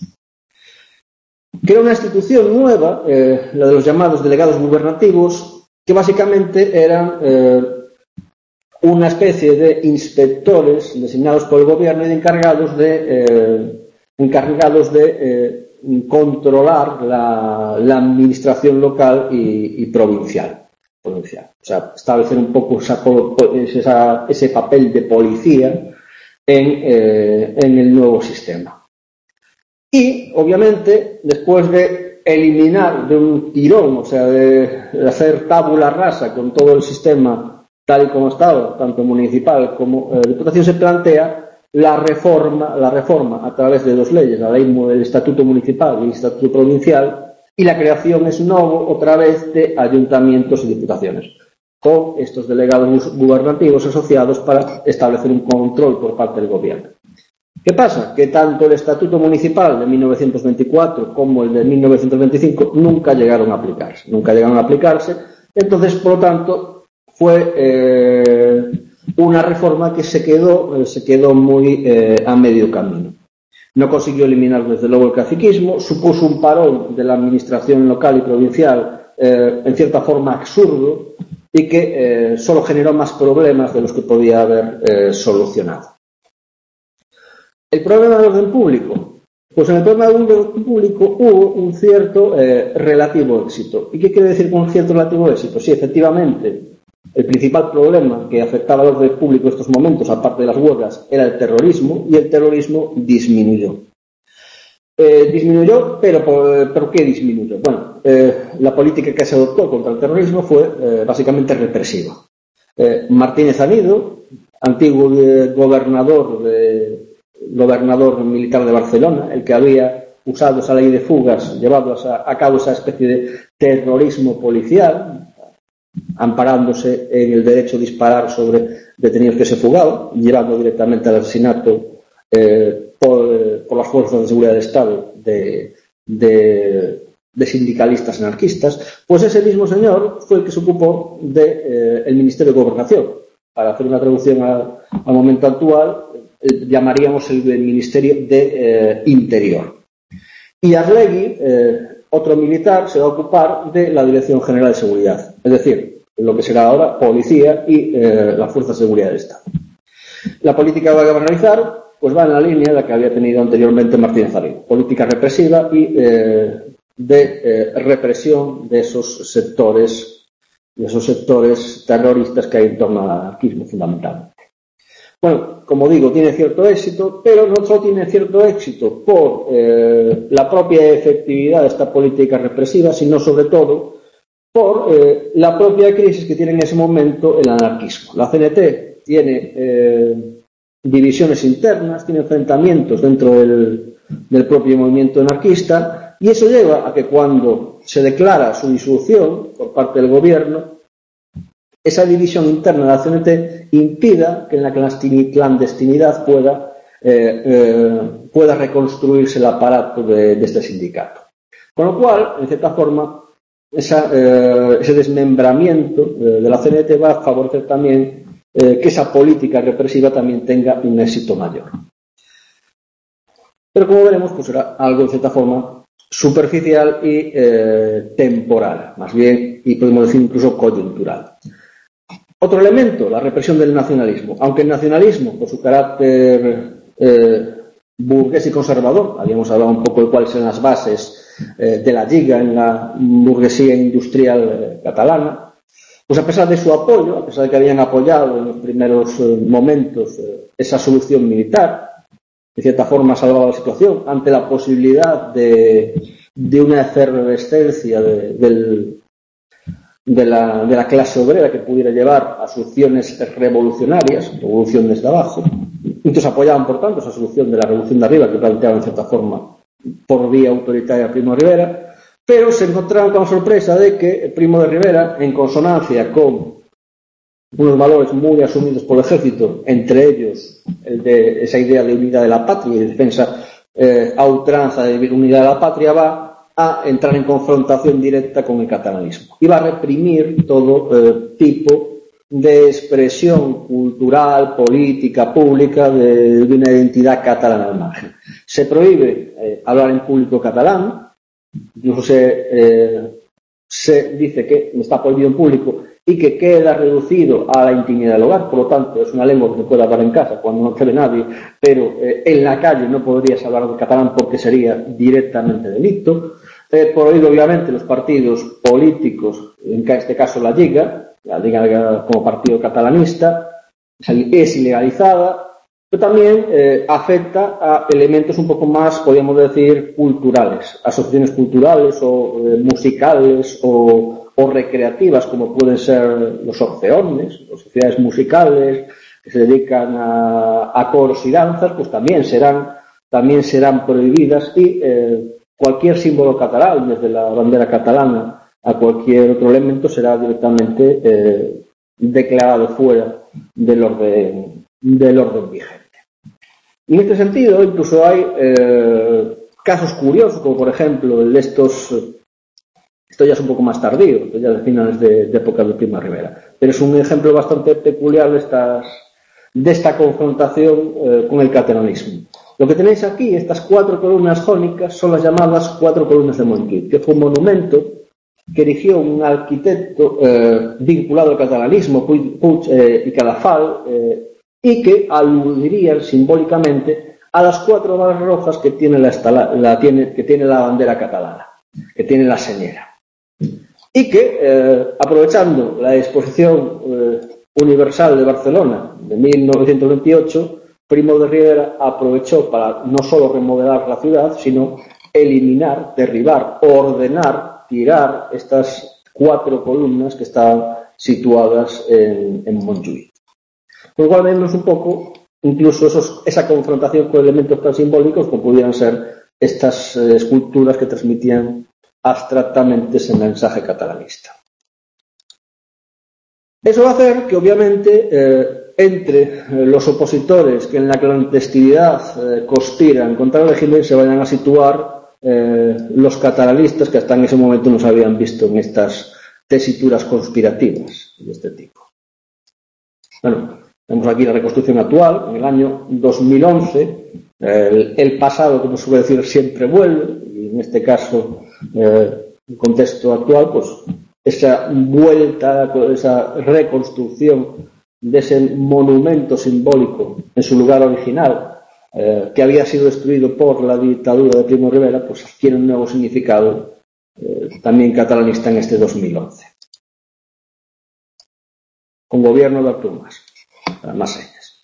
Crea una institución nueva, eh, la de los llamados delegados gubernativos, que básicamente eran eh, una especie de inspectores designados por el gobierno y de encargados de eh, encargados de eh, controlar la, la administración local y, y provincial, provincial. O sea, establecer un poco esa, esa, ese papel de policía en, eh, en el nuevo sistema. Y, obviamente, después de eliminar de un tirón, o sea, de, de hacer tabula rasa con todo el sistema tal y como estaba, tanto municipal como eh, diputación, se plantea la reforma, la reforma a través de dos leyes, la ley del Estatuto Municipal y el Estatuto Provincial, y la creación es nuevo otra vez de ayuntamientos y diputaciones, con estos delegados gubernativos asociados para establecer un control por parte del gobierno. ¿Qué pasa? Que tanto el Estatuto Municipal de mil novecientos veinticuatro como el de mil novecientos veinticinco nunca llegaron a aplicarse, nunca llegaron a aplicarse, entonces, por lo tanto, fue eh, una reforma que se quedó, se quedó muy eh, a medio camino. No consiguió eliminar desde luego el caciquismo, supuso un parón de la administración local y provincial eh, en cierta forma absurdo y que eh, solo generó más problemas de los que podía haber eh, solucionado. El problema del orden público. Pues en el problema del orden público hubo un cierto eh, relativo éxito. ¿Y qué quiere decir con un cierto relativo éxito? Sí, efectivamente, el principal problema que afectaba al orden público en estos momentos, aparte de las huelgas, era el terrorismo, y el terrorismo disminuyó. Eh, disminuyó, pero ¿por, ¿por qué disminuyó? Bueno, eh, la política que se adoptó contra el terrorismo fue eh, básicamente represiva. Eh, Martínez Anido, antiguo eh, gobernador, de, gobernador militar de Barcelona, el que había usado esa ley de fugas, llevado a, a cabo esa especie de terrorismo policial, amparándose en el derecho a disparar sobre detenidos que se fugaban, llevando directamente al asesinato eh, por, eh, por las fuerzas de seguridad del Estado de, de, de sindicalistas anarquistas, pues ese mismo señor fue el que se ocupó del de, eh, Ministerio de Gobernación. para hacer una traducción al, al momento actual, eh, llamaríamos el, el Ministerio de eh, Interior. Y Arlegui, eh, otro militar, se va a ocupar de la Dirección General de Seguridad, es decir, lo que será ahora Policía y eh, las Fuerzas de Seguridad del Estado. La política que va a realizar pues va en la línea de la que había tenido anteriormente Martínez Arín, política represiva y eh, de eh, represión de esos sectores, de esos sectores terroristas que hay en torno al anarquismo fundamentalmente. Bueno, como digo, tiene cierto éxito, pero no solo tiene cierto éxito por eh, la propia efectividad de esta política represiva, sino sobre todo por eh, la propia crisis que tiene en ese momento el anarquismo. La C N T tiene eh, divisiones internas, tiene enfrentamientos dentro del, del propio movimiento anarquista, y eso lleva a que cuando se declara su disolución por parte del gobierno, esa división interna de la C N T impida que en la clandestinidad pueda, eh, eh, pueda reconstruirse el aparato de, de este sindicato. Con lo cual, en cierta forma, esa, eh, ese desmembramiento de, de la C N T va a favorecer también eh, que esa política represiva también tenga un éxito mayor. Pero como veremos, pues será algo en cierta forma superficial y eh, temporal, más bien, y podemos decir incluso coyuntural. Otro elemento, la represión del nacionalismo. Aunque el nacionalismo, por su carácter eh, burgués y conservador, habíamos hablado un poco de cuáles son las bases eh, de la Lliga en la burguesía industrial eh, catalana, pues a pesar de su apoyo, a pesar de que habían apoyado en los primeros eh, momentos eh, esa solución militar, de cierta forma salvaba la situación ante la posibilidad de, de una efervescencia de, del De la, de la clase obrera que pudiera llevar a soluciones revolucionarias, revolución desde abajo. Muchos apoyaban, por tanto, esa solución de la revolución de arriba que planteaba en cierta forma por vía autoritaria Primo de Rivera, pero se encontraron con la sorpresa de que Primo de Rivera, en consonancia con unos valores muy asumidos por el ejército, entre ellos el de esa idea de unidad de la patria y de defensa eh, a ultranza de unidad de la patria, va a entrar en confrontación directa con el catalanismo y va a reprimir todo eh, tipo de expresión cultural, política, pública de, de una identidad catalana al margen. Se prohíbe eh, hablar en público catalán, incluso se, eh, se dice que está prohibido en público y que queda reducido a la intimidad del hogar, por lo tanto es una lengua que se puede hablar en casa cuando no te ve nadie, pero eh, en la calle no podrías hablar de catalán porque sería directamente delito. Eh, prohibido obviamente los partidos políticos, en este caso la Lliga, la Lliga como partido catalanista, es ilegalizada, pero también eh, afecta a elementos un poco más, podríamos decir, culturales, asociaciones culturales o eh, musicales o o recreativas, como pueden ser los orfeones, las sociedades musicales que se dedican a, a coros y danzas, pues también serán, también serán prohibidas y eh, cualquier símbolo catalán, desde la bandera catalana a cualquier otro elemento, será directamente eh, declarado fuera del orden, del orden vigente. Y en este sentido, incluso hay eh, casos curiosos, como por ejemplo el de estos. Esto ya es un poco más tardío, esto ya de finales de, de época de Primo de Rivera, pero es un ejemplo bastante peculiar de, estas, de esta confrontación eh, con el catalanismo. Lo que tenéis aquí, estas cuatro columnas jónicas, son las llamadas cuatro columnas de Montjuïc, que fue un monumento que erigió un arquitecto eh, vinculado al catalanismo, Puig eh, y Cadafal, eh, y que aludirían simbólicamente a las cuatro barras rojas que tiene la, estala, la, tiene, que tiene la bandera catalana, que tiene la señera. Y que, eh, aprovechando la Exposición eh, Universal de Barcelona de mil novecientos veintiocho, Primo de Rivera aprovechó para no solo remodelar la ciudad, sino eliminar, derribar, ordenar, tirar estas cuatro columnas que están situadas en, en Montjuïc. Por lo cual vemos un poco, incluso esos, esa confrontación con elementos tan simbólicos como pudieran ser estas eh, esculturas que transmitían abstractamente ese mensaje catalanista. Eso va a hacer que obviamente eh, entre eh, los opositores que en la clandestinidad eh, conspiran contra el régimen se vayan a situar eh, los catalanistas que hasta en ese momento no se habían visto en estas tesituras conspirativas de este tipo. Bueno, tenemos aquí la reconstrucción actual, en el año dos mil once, el, el pasado, como suele decir, siempre vuelve, y en este caso, eh, el contexto actual, pues esa vuelta, esa reconstrucción de ese monumento simbólico en su lugar original, eh, que había sido destruido por la dictadura de Primo de Rivera, pues adquiere un nuevo significado eh, también catalanista en este dos mil once. Con gobierno de Artur Mas, para más señas.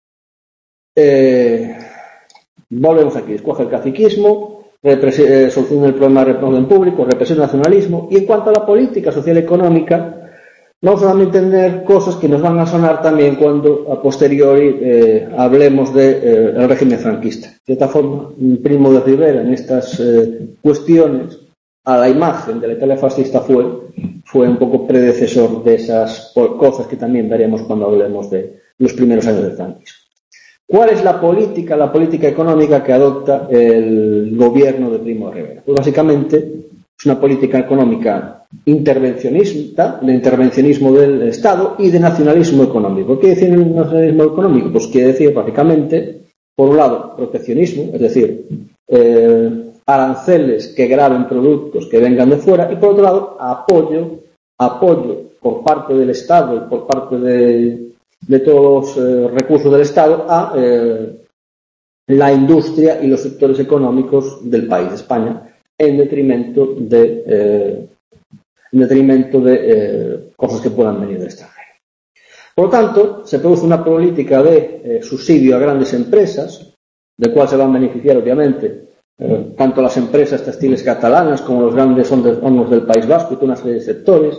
Eh, volvemos aquí, escoge el caciquismo, eh, soluciona el problema del orden público, represión del nacionalismo, y en cuanto a la política social y económica, vamos a entender cosas que nos van a sonar también cuando a posteriori eh, hablemos del de, eh, régimen franquista. De esta forma, Primo de Rivera en estas eh, cuestiones, a la imagen de la Italia fascista fue, fue un poco predecesor de esas cosas que también veremos cuando hablemos de los primeros años del franquismo. ¿Cuál es la política, la política económica que adopta el gobierno de Primo de Rivera? Pues básicamente es una política económica intervencionista, de intervencionismo del Estado y de nacionalismo económico. ¿Qué quiere decir nacionalismo económico? Pues quiere decir básicamente, por un lado, proteccionismo, es decir, eh, aranceles que graven productos que vengan de fuera, y por otro lado, apoyo, apoyo por parte del Estado y por parte de, de todos los eh, recursos del Estado a eh, la industria y los sectores económicos del país, de España, en detrimento de, eh, en detrimento de eh, cosas que puedan venir del extranjero. Por lo tanto, se produce una política de eh, subsidio a grandes empresas, del cual se van a beneficiar, obviamente, Eh, tanto las empresas textiles catalanas como los grandes hornos del País Vasco y toda una serie de sectores.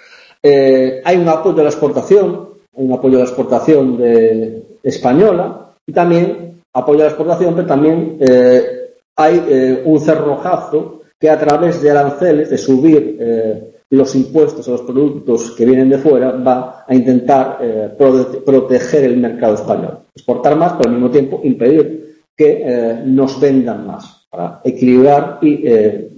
Eh, hay un apoyo a la exportación, hay un apoyo a la exportación de, española, y también apoyo a la exportación, pero también eh, hay eh, un cerrojazo que a través de aranceles, de subir eh, los impuestos a los productos que vienen de fuera, va a intentar eh, prote- proteger el mercado español. Exportar más, pero al mismo tiempo impedir que eh, nos vendan más, para equilibrar y eh,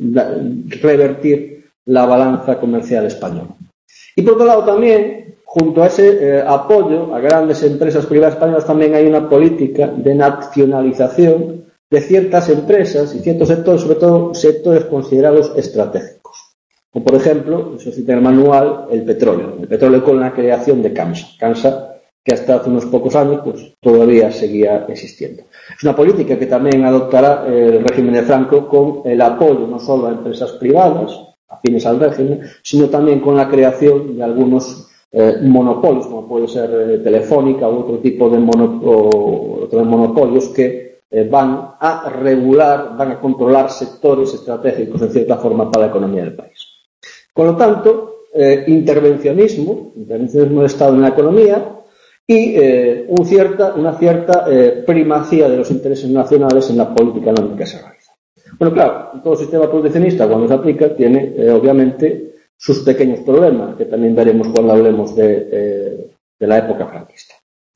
revertir la balanza comercial española. Y por otro lado también, junto a ese eh, apoyo a grandes empresas privadas españolas, también hay una política de nacionalización de ciertas empresas y ciertos sectores, sobre todo sectores considerados estratégicos. Como por ejemplo, eso cita en el manual, el petróleo. El petróleo con la creación de Cansa. Cansa, que hasta hace unos pocos años pues todavía seguía existiendo. Es una política que también adoptará el régimen de Franco con el apoyo no solo a empresas privadas afines al régimen, sino también con la creación de algunos eh, monopolios, como puede ser eh, Telefónica u otro tipo de, mono, o, otros monopolios que eh, van a regular, van a controlar sectores estratégicos en cierta forma para la economía del país. Con lo tanto, eh, intervencionismo, intervencionismo del Estado en la economía, y eh, un cierta, una cierta eh, primacía de los intereses nacionales en la política económica que se realiza. Bueno, claro, todo sistema proteccionista cuando se aplica tiene eh, obviamente sus pequeños problemas, que también veremos cuando hablemos de, eh, de la época franquista.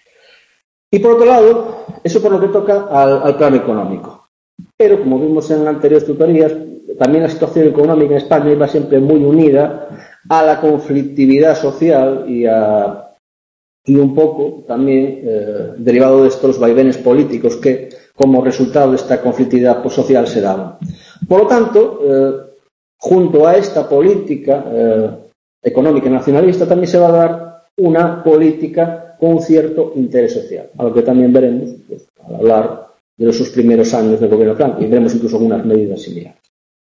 Y por otro lado, eso por lo que toca al, al plano económico. Pero como vimos en anteriores tutorías, también la situación económica en España iba siempre muy unida a la conflictividad social y a y un poco también eh, derivado de estos vaivenes políticos que como resultado de esta conflictividad social se daban. Por lo tanto, eh, junto a esta política eh, económica nacionalista también se va a dar una política con un cierto interés social, a lo que también veremos pues, al hablar de sus primeros años del gobierno Franco, y veremos incluso algunas medidas similares.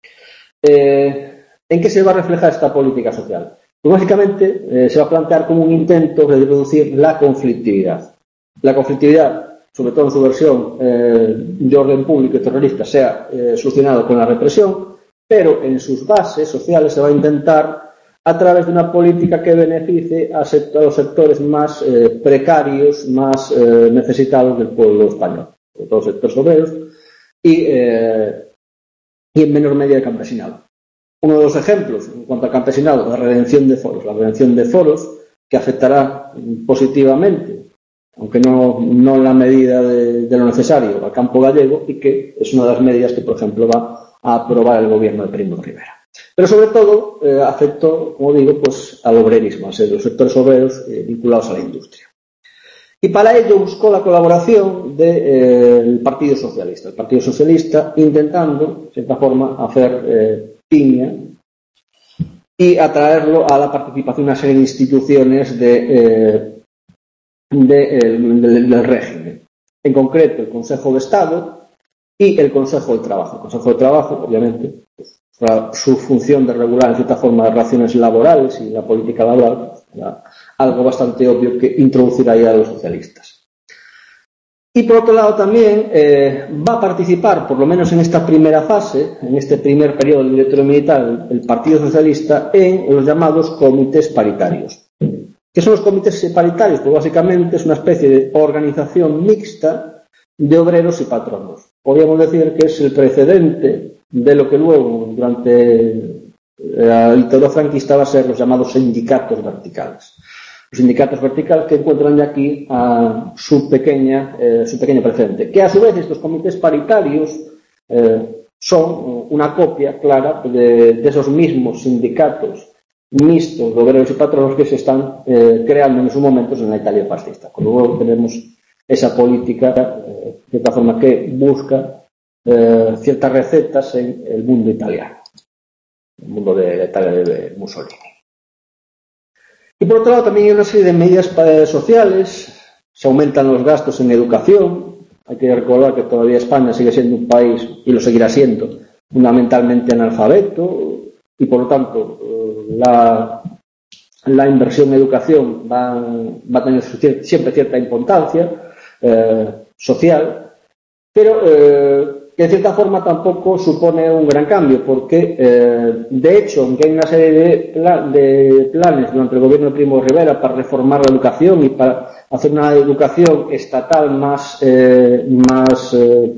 Eh, ¿En qué se va a reflejar esta política social? Pues básicamente eh, se va a plantear como un intento de reducir la conflictividad. La conflictividad, sobre todo en su versión eh, de orden público y terrorista, se ha eh, solucionado con la represión, pero en sus bases sociales se va a intentar a través de una política que beneficie a, sect- a los sectores más eh, precarios, más eh, necesitados del pueblo español, sobre todo sectores obreros y, eh, y en menor medida el campesinado. Uno de los ejemplos, en cuanto al campesinado, la redención de foros. La redención de foros que afectará positivamente, aunque no, no en la medida de, de lo necesario, al campo gallego, y que es una de las medidas que, por ejemplo, va a aprobar el gobierno de Primo de Rivera. Pero sobre todo eh, afectó, como digo, pues al obrerismo, a los sectores obreros eh, vinculados a la industria. Y para ello buscó la colaboración del eh, Partido Socialista. El Partido Socialista intentando, de cierta forma, hacer eh, piña y atraerlo a la participación de una serie de instituciones de, eh, de, el, del, del régimen. En concreto, el Consejo de Estado y el Consejo del Trabajo. El Consejo de Trabajo, obviamente, para su función de regular, en cierta forma, las relaciones laborales y la política laboral, era algo bastante obvio que introducirá a los socialistas. Y por otro lado también eh, va a participar, por lo menos en esta primera fase, en este primer periodo del directorio militar, el Partido Socialista, en los llamados comités paritarios. ¿Qué son los comités paritarios? Pues básicamente es una especie de organización mixta de obreros y patronos. Podríamos decir que es el precedente de lo que luego, durante la dictadura franquista, va a ser los llamados sindicatos verticales. Los sindicatos verticales que encuentran ya aquí a su pequeña, eh, su pequeño precedente. Que a su vez estos comités paritarios eh, son una copia clara de, de esos mismos sindicatos mixtos de obreros y patronos que se están eh, creando en esos momentos en la Italia fascista. Con luego tenemos esa política, eh, de cierta forma, que busca eh, ciertas recetas en el mundo italiano, el mundo de la Italia de Mussolini. Y por otro lado también hay una serie de medidas sociales, se aumentan los gastos en educación. Hay que recordar que todavía España sigue siendo un país, y lo seguirá siendo, fundamentalmente analfabeto, y por lo tanto la, la inversión en educación va, va a tener siempre cierta importancia eh, social, pero eh, que de cierta forma tampoco supone un gran cambio, porque eh, de hecho, aunque hay una serie de, plan, de planes durante el gobierno de Primo de Rivera para reformar la educación y para hacer una educación estatal más, eh, más eh,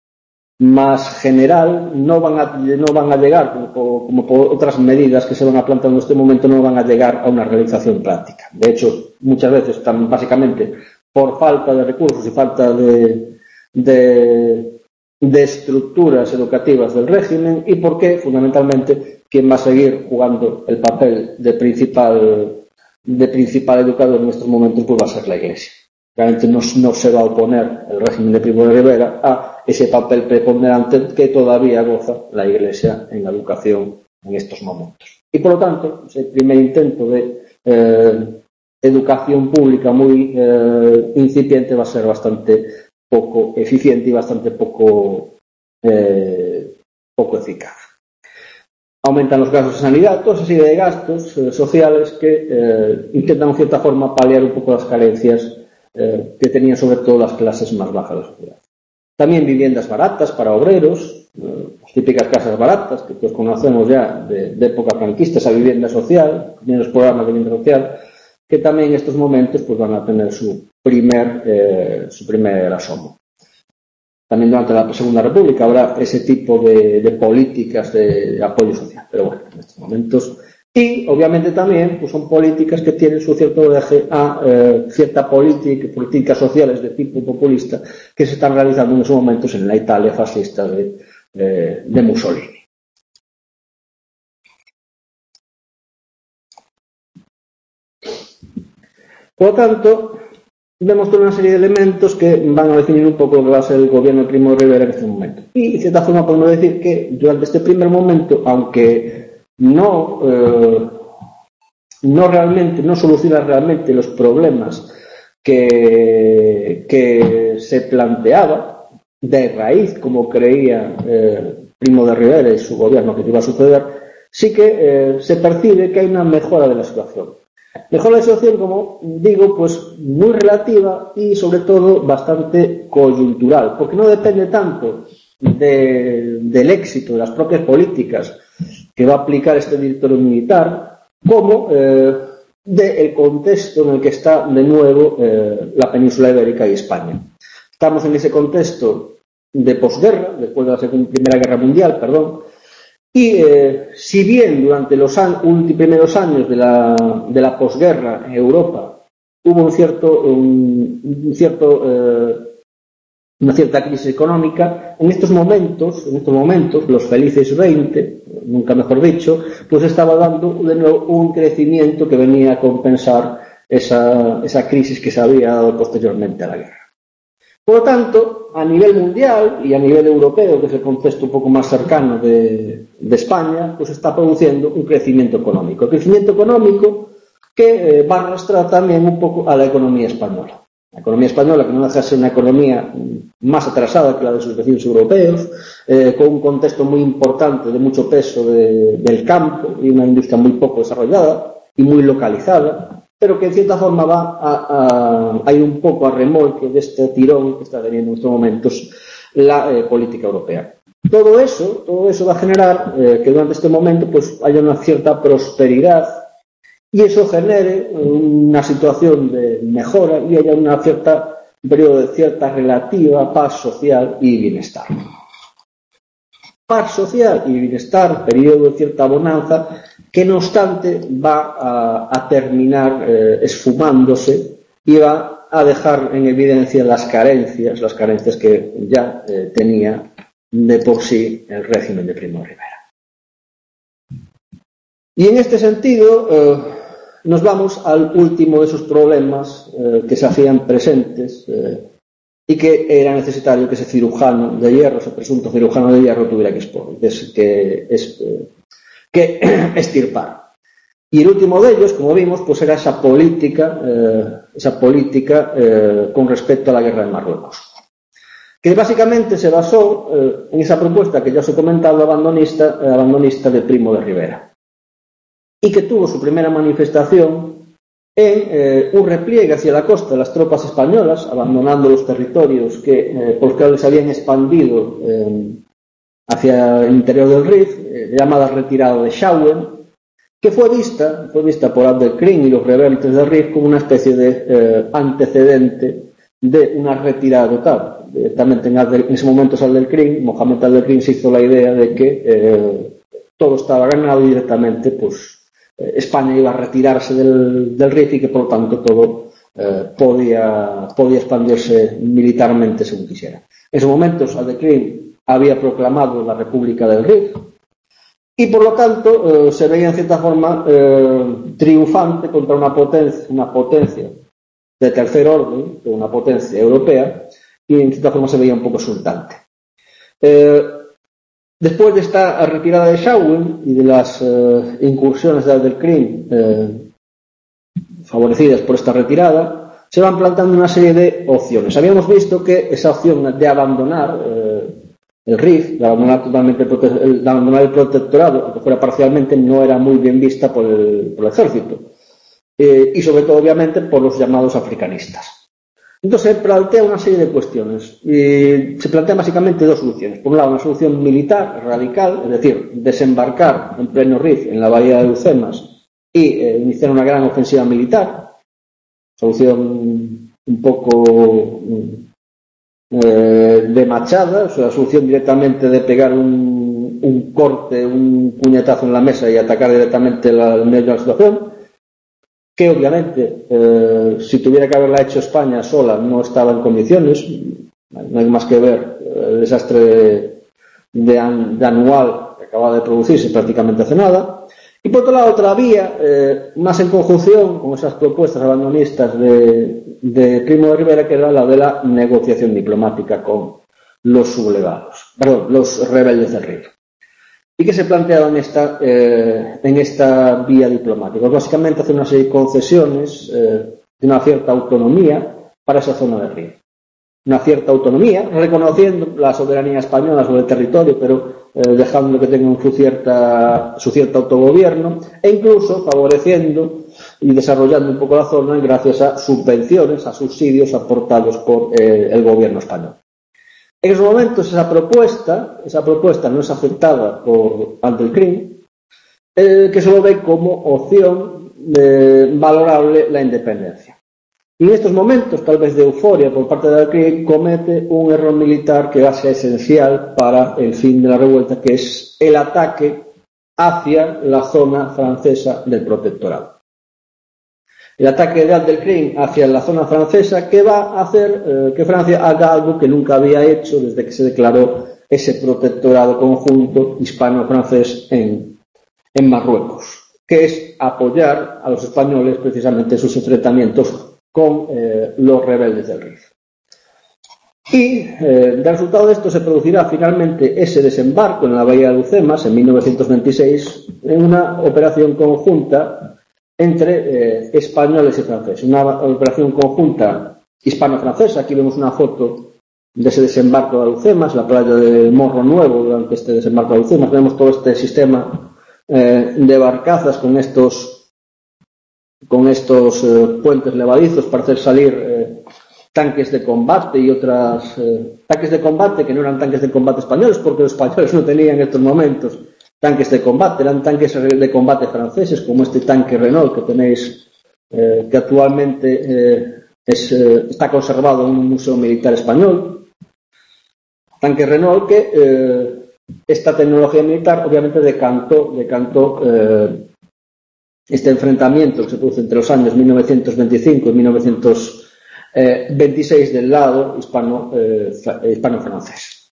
más general, no van a, no van a llegar, como, como por otras medidas que se van a plantear en este momento, no van a llegar a una realización práctica. De hecho, muchas veces, están básicamente por falta de recursos y falta de, de, de estructuras educativas del régimen, y porque, fundamentalmente, quien va a seguir jugando el papel de principal, de principal educador en estos momentos, pues va a ser la Iglesia. Realmente no, no se va a oponer el régimen de Primo de Rivera a ese papel preponderante que todavía goza la Iglesia en la educación en estos momentos. Y por lo tanto, ese primer intento de eh, educación pública muy eh, incipiente va a ser bastante poco eficiente y bastante poco, eh, poco eficaz. Aumentan los gastos de sanidad, toda esa serie de gastos eh, sociales que eh, intentan, en cierta forma, paliar un poco las carencias Eh, que tenían sobre todo las clases más bajas de la sociedad. También viviendas baratas para obreros, eh, las típicas casas baratas que todos conocemos ya de, de época franquista, esa vivienda social, los programas de vivienda social, que también en estos momentos pues van a tener su primer, eh, su primer asomo. También durante la Segunda República habrá ese tipo de, de políticas de, de apoyo social, pero bueno, en estos momentos. Y, obviamente, también pues son políticas que tienen su cierto eje a eh, cierta política, políticas sociales de tipo populista que se están realizando en esos momentos en la Italia fascista de, eh, de Mussolini. Por lo tanto, vemos toda una serie de elementos que van a definir un poco lo que va a ser el gobierno de Primo de Rivera en este momento. Y, de cierta forma, podemos decir que durante este primer momento, aunque no, eh, no realmente, no soluciona realmente los problemas que, que se planteaba de raíz, como creía eh, Primo de Rivera y su gobierno que iba a suceder, sí que eh, se percibe que hay una mejora de la situación. Mejora de la situación, como digo, pues muy relativa y sobre todo bastante coyuntural, porque no depende tanto de, del éxito de las propias políticas que va a aplicar este directorio militar, como eh, del contexto en el que está de nuevo eh, la península ibérica y España. Estamos en ese contexto de posguerra, después de la Segunda, Primera Guerra Mundial, perdón, y eh, si bien durante los an- primeros años de la, de la posguerra en Europa hubo un cierto, un, un cierto eh, una cierta crisis económica, en estos momentos, en estos momentos, los felices veinte, nunca mejor dicho, pues estaba dando de nuevo un crecimiento que venía a compensar esa, esa crisis que se había dado posteriormente a la guerra. Por lo tanto, a nivel mundial y a nivel europeo, que es el contexto un poco más cercano de, de España, pues está produciendo un crecimiento económico. El crecimiento económico que eh, va a arrastrar también un poco a la economía española. La economía española, que no deja de ser una economía más atrasada que la de sus vecinos europeos, eh, con un contexto muy importante de mucho peso de, del campo y una industria muy poco desarrollada y muy localizada, pero que en cierta forma va a, a, a ir un poco a remolque de este tirón que está teniendo en estos momentos la eh, política europea. Todo eso, todo eso va a generar eh, que durante este momento pues haya una cierta prosperidad y eso genere una situación de mejora y haya una cierta, un periodo de cierta relativa paz social y bienestar. Paz social y bienestar, periodo de cierta bonanza, que no obstante va a, a terminar eh, esfumándose y va a dejar en evidencia las carencias, las carencias que ya eh, tenía de por sí el régimen de Primo de Rivera. Y en este sentido, eh, nos vamos al último de esos problemas eh, que se hacían presentes eh, y que era necesario que ese cirujano de hierro, ese presunto cirujano de hierro, tuviera que, expor, que, es, eh, que extirpar. Y el último de ellos, como vimos, pues era esa política, eh, esa política eh, con respecto a la guerra de Marruecos, que básicamente se basó eh, en esa propuesta que ya os he comentado, abandonista, eh, abandonista de Primo de Rivera, y que tuvo su primera manifestación en eh, un repliegue hacia la costa de las tropas españolas, abandonando los territorios que, eh, por los que les habían expandido eh, hacia el interior del Rif, eh, llamada retirada de Shawen, que fue vista, fue vista por Abdelkrim y los rebeldes del Rif como una especie de eh, antecedente de una retirada total. Directamente en, Abdel, en ese momento Abdelkrim, Mohamed Abdelkrim se hizo la idea de que eh, todo estaba ganado y directamente pues España iba a retirarse del, del Rif y que por lo tanto todo eh, podía, podía expandirse militarmente según quisiera. En esos momentos Abdelkrim había proclamado la República del Rif y por lo tanto eh, se veía en cierta forma eh, triunfante contra una potencia, una potencia de tercer orden, una potencia europea, y en cierta forma se veía un poco exultante. Eh, Después de esta retirada de Shawen y de las eh, incursiones de Abdelkrim eh, favorecidas por esta retirada, se van plantando una serie de opciones. Habíamos visto que esa opción de abandonar eh, el Rif, de abandonar totalmente el, prote- el, de abandonar el protectorado, aunque fuera parcialmente, no era muy bien vista por el, por el ejército. Eh, y sobre todo, obviamente, por los llamados africanistas. Entonces se plantea una serie de cuestiones y se plantean básicamente dos soluciones. Por un lado, una solución militar radical, es decir, desembarcar en pleno Rif, en la bahía de Alhucemas, y eh, iniciar una gran ofensiva militar. Solución un poco eh, de machada, o sea, solución directamente de pegar un, un corte, un puñetazo en la mesa y atacar directamente la, el medio de la situación. Que obviamente, eh, si tuviera que haberla hecho España sola, no estaba en condiciones. No hay más que ver el desastre de, de, an, de anual que acaba de producirse prácticamente hace nada. Y por otro lado, otra vía, eh, más en conjunción con esas propuestas abandonistas de, de Primo de Rivera, que era la de la negociación diplomática con los sublevados, perdón, los rebeldes del Rif. ¿Y qué se planteaba en esta, eh, en esta vía diplomática? Pues básicamente hacer una serie de concesiones eh, de una cierta autonomía para esa zona del Rif. Una cierta autonomía, reconociendo la soberanía española sobre el territorio, pero eh, dejando que tengan su cierta, su cierto autogobierno, e incluso favoreciendo y desarrollando un poco la zona gracias a subvenciones, a subsidios aportados por eh, el gobierno español. En esos momentos esa propuesta, esa propuesta no es aceptada por Abdelkrim, eh, que solo ve como opción eh, valorable la independencia. Y en estos momentos, tal vez de euforia por parte de Abdelkrim, comete un error militar que va a ser esencial para el fin de la revuelta, que es el ataque hacia la zona francesa del protectorado. El ataque de Abdelkrim hacia la zona francesa, que va a hacer eh, que Francia haga algo que nunca había hecho desde que se declaró ese protectorado conjunto hispano-francés en, en Marruecos, que que es apoyar a los españoles precisamente en sus enfrentamientos con eh, los rebeldes del Rif. Y eh, de resultado de esto se producirá finalmente ese desembarco en la bahía de Alhucemas en mil novecientos veintiséis en una operación conjunta entre eh, españoles y franceses, una operación conjunta hispano-francesa. Aquí vemos una foto de ese desembarco de Alhucemas, la playa del Morro Nuevo durante este desembarco de Alhucemas. Vemos todo este sistema eh, de barcazas con estos con estos eh, puentes levadizos para hacer salir eh, tanques de combate y otras eh, tanques de combate que no eran tanques de combate españoles, porque los españoles no tenían en estos momentos tanques de combate, eran tanques de combate franceses, como este tanque Renault que tenéis, eh, que actualmente eh, es, eh, está conservado en un museo militar español. Tanque Renault que eh, esta tecnología militar obviamente decantó, decantó eh, este enfrentamiento que se produce entre los años mil novecientos veinticinco y mil novecientos veintiséis del lado hispano, eh, hispano-francés.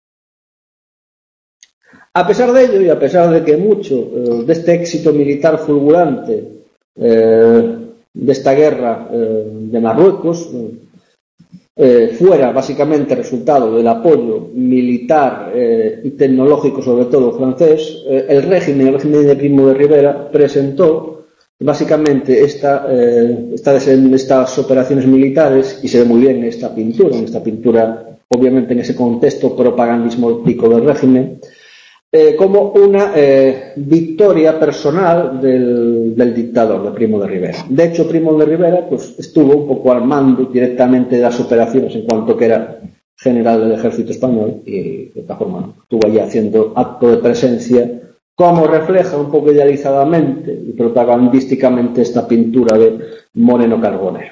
A pesar de ello y a pesar de que mucho eh, de este éxito militar fulgurante eh, de esta guerra eh, de Marruecos eh, fuera básicamente resultado del apoyo militar eh, y tecnológico, sobre todo francés, eh, el régimen, el régimen de Primo de Rivera presentó básicamente esta, eh, esta, estas operaciones militares, y se ve muy bien en esta pintura, en esta pintura obviamente en ese contexto propagandístico del régimen, eh, como una eh, victoria personal del, del dictador, de Primo de Rivera. De hecho, Primo de Rivera pues, estuvo un poco al mando directamente de las operaciones en cuanto que era general del ejército español y de esta forma estuvo allí haciendo acto de presencia, como refleja un poco idealizadamente y propagandísticamente esta pintura de Moreno Carbonero.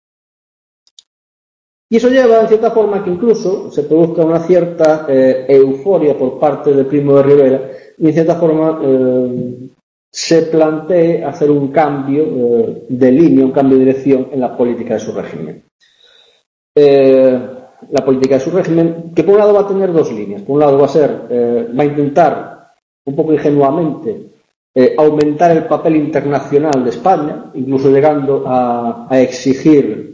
Y eso lleva, en cierta forma, que incluso se produzca una cierta eh, euforia por parte de Primo de Rivera y, en cierta forma, eh, se plantee hacer un cambio eh, de línea, un cambio de dirección en la política de su régimen. Eh, la política de su régimen, que por un lado va a tener dos líneas. Por un lado va a ser, eh, va a intentar, un poco ingenuamente, eh, aumentar el papel internacional de España, incluso llegando a, a exigir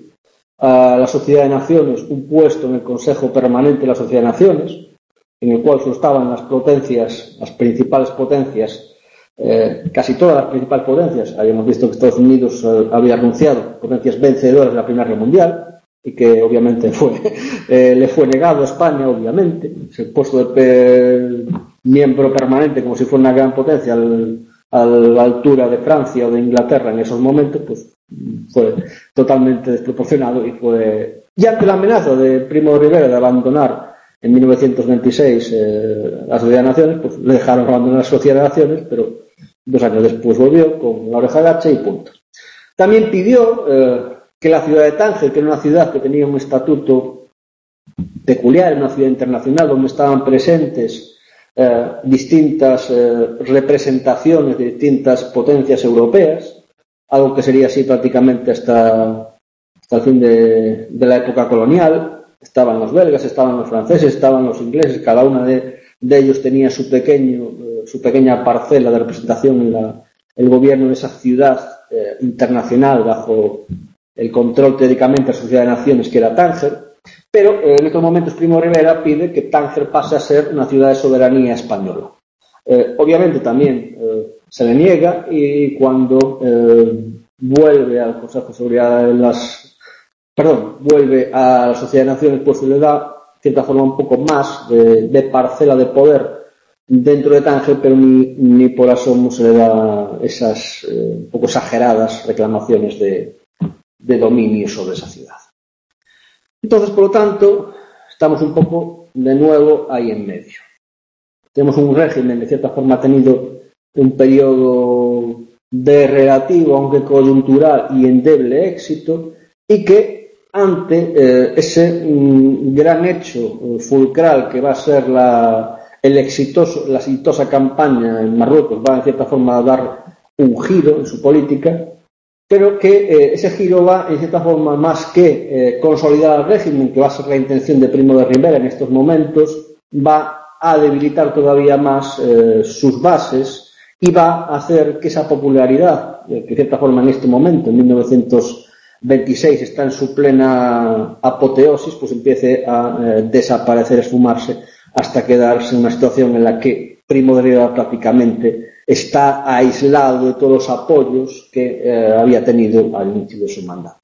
a la Sociedad de Naciones un puesto en el Consejo Permanente de la Sociedad de Naciones, en el cual solo estaban las potencias, las principales potencias, eh, casi todas las principales potencias. Habíamos visto que Estados Unidos eh, había anunciado potencias vencedoras de la Primera Guerra Mundial y que obviamente fue, eh, le fue negado a España, obviamente. El puesto de eh, miembro permanente, como si fuera una gran potencia al, a la altura de Francia o de Inglaterra en esos momentos, pues fue totalmente desproporcionado y fue, y ante la amenaza de Primo de Rivera de abandonar en mil novecientos veintiséis eh, la Sociedad de Naciones, pues le dejaron abandonar la Sociedad de Naciones, pero dos años después volvió con la oreja gacha y punto. También pidió eh, que la ciudad de Tánger, que era una ciudad que tenía un estatuto peculiar, una ciudad internacional donde estaban presentes eh, distintas eh, representaciones de distintas potencias europeas, algo que sería así prácticamente hasta, hasta el fin de, de la época colonial. Estaban los belgas, estaban los franceses, estaban los ingleses, cada uno de, de ellos tenía su pequeño, eh, su pequeña parcela de representación en la, el gobierno de esa ciudad eh, internacional bajo el control teóricamente de la Sociedad de Naciones, que era Tánger. Pero eh, en estos momentos Primo de Rivera pide que Tánger pase a ser una ciudad de soberanía española. Eh, obviamente también eh, se le niega, y cuando eh, vuelve al Consejo de Seguridad de las perdón, vuelve a la Sociedad de Naciones, pues se le da de cierta forma un poco más de, de parcela de poder dentro de Tánger, pero ni, ni por asomo se le da esas eh, un poco exageradas reclamaciones de, de dominio sobre esa ciudad. Entonces, por lo tanto, estamos un poco de nuevo ahí en medio. Tenemos un régimen que de cierta forma ha tenido un periodo de relativo, aunque coyuntural y endeble éxito, y que ante eh, ese mm, gran hecho eh, fulcral que va a ser la, el exitoso, la exitosa campaña en Marruecos, va en cierta forma a dar un giro en su política, pero que eh, ese giro va en cierta forma más que eh, consolidar al régimen, que va a ser la intención de Primo de Rivera en estos momentos, va a debilitar todavía más eh, sus bases y va a hacer que esa popularidad, que de cierta forma en este momento, en mil novecientos veintiséis, está en su plena apoteosis, pues empiece a eh, desaparecer, esfumarse, hasta quedarse en una situación en la que Primo de Rivera prácticamente está aislado de todos los apoyos que eh, había tenido al inicio de su mandato.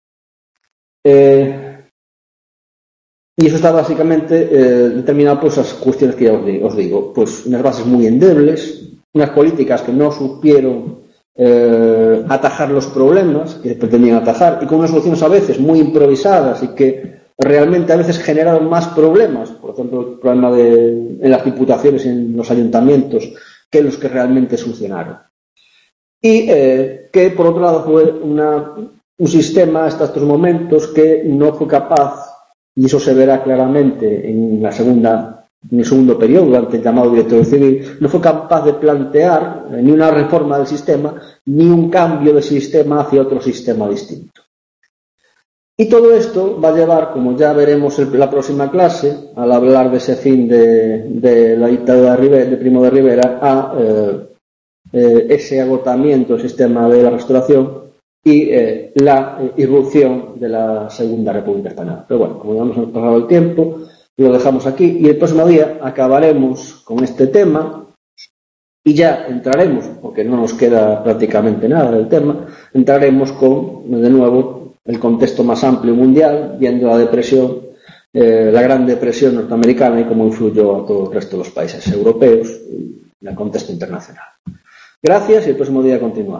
Eh, y eso está básicamente eh, determinado por esas cuestiones que ya os digo, os digo, pues unas bases muy endebles, unas políticas que no supieron eh, atajar los problemas que pretendían atajar, y con unas soluciones a veces muy improvisadas y que realmente a veces generaron más problemas, por ejemplo el problema de, en las diputaciones y en los ayuntamientos, que los que realmente solucionaron. Y eh, que por otro lado fue una, un sistema hasta estos momentos que no fue capaz, y eso se verá claramente en la segunda, en el segundo periodo, durante el llamado directorio civil, no fue capaz de plantear eh, ni una reforma del sistema, ni un cambio de sistema hacia otro sistema distinto. Y todo esto va a llevar, como ya veremos en la próxima clase, al hablar de ese fin de, de la dictadura de, Rivera, de Primo de Rivera, a eh, eh, ese agotamiento del sistema de la Restauración y eh, la eh, irrupción de la Segunda República Española. Pero bueno, como ya nos hemos pasado el tiempo, lo dejamos aquí y el próximo día acabaremos con este tema y ya entraremos, porque no nos queda prácticamente nada del tema, entraremos con, de nuevo, el contexto más amplio mundial, viendo la depresión, eh, la Gran Depresión norteamericana y cómo influyó a todo el resto de los países europeos y el contexto internacional. Gracias y el próximo día continuamos.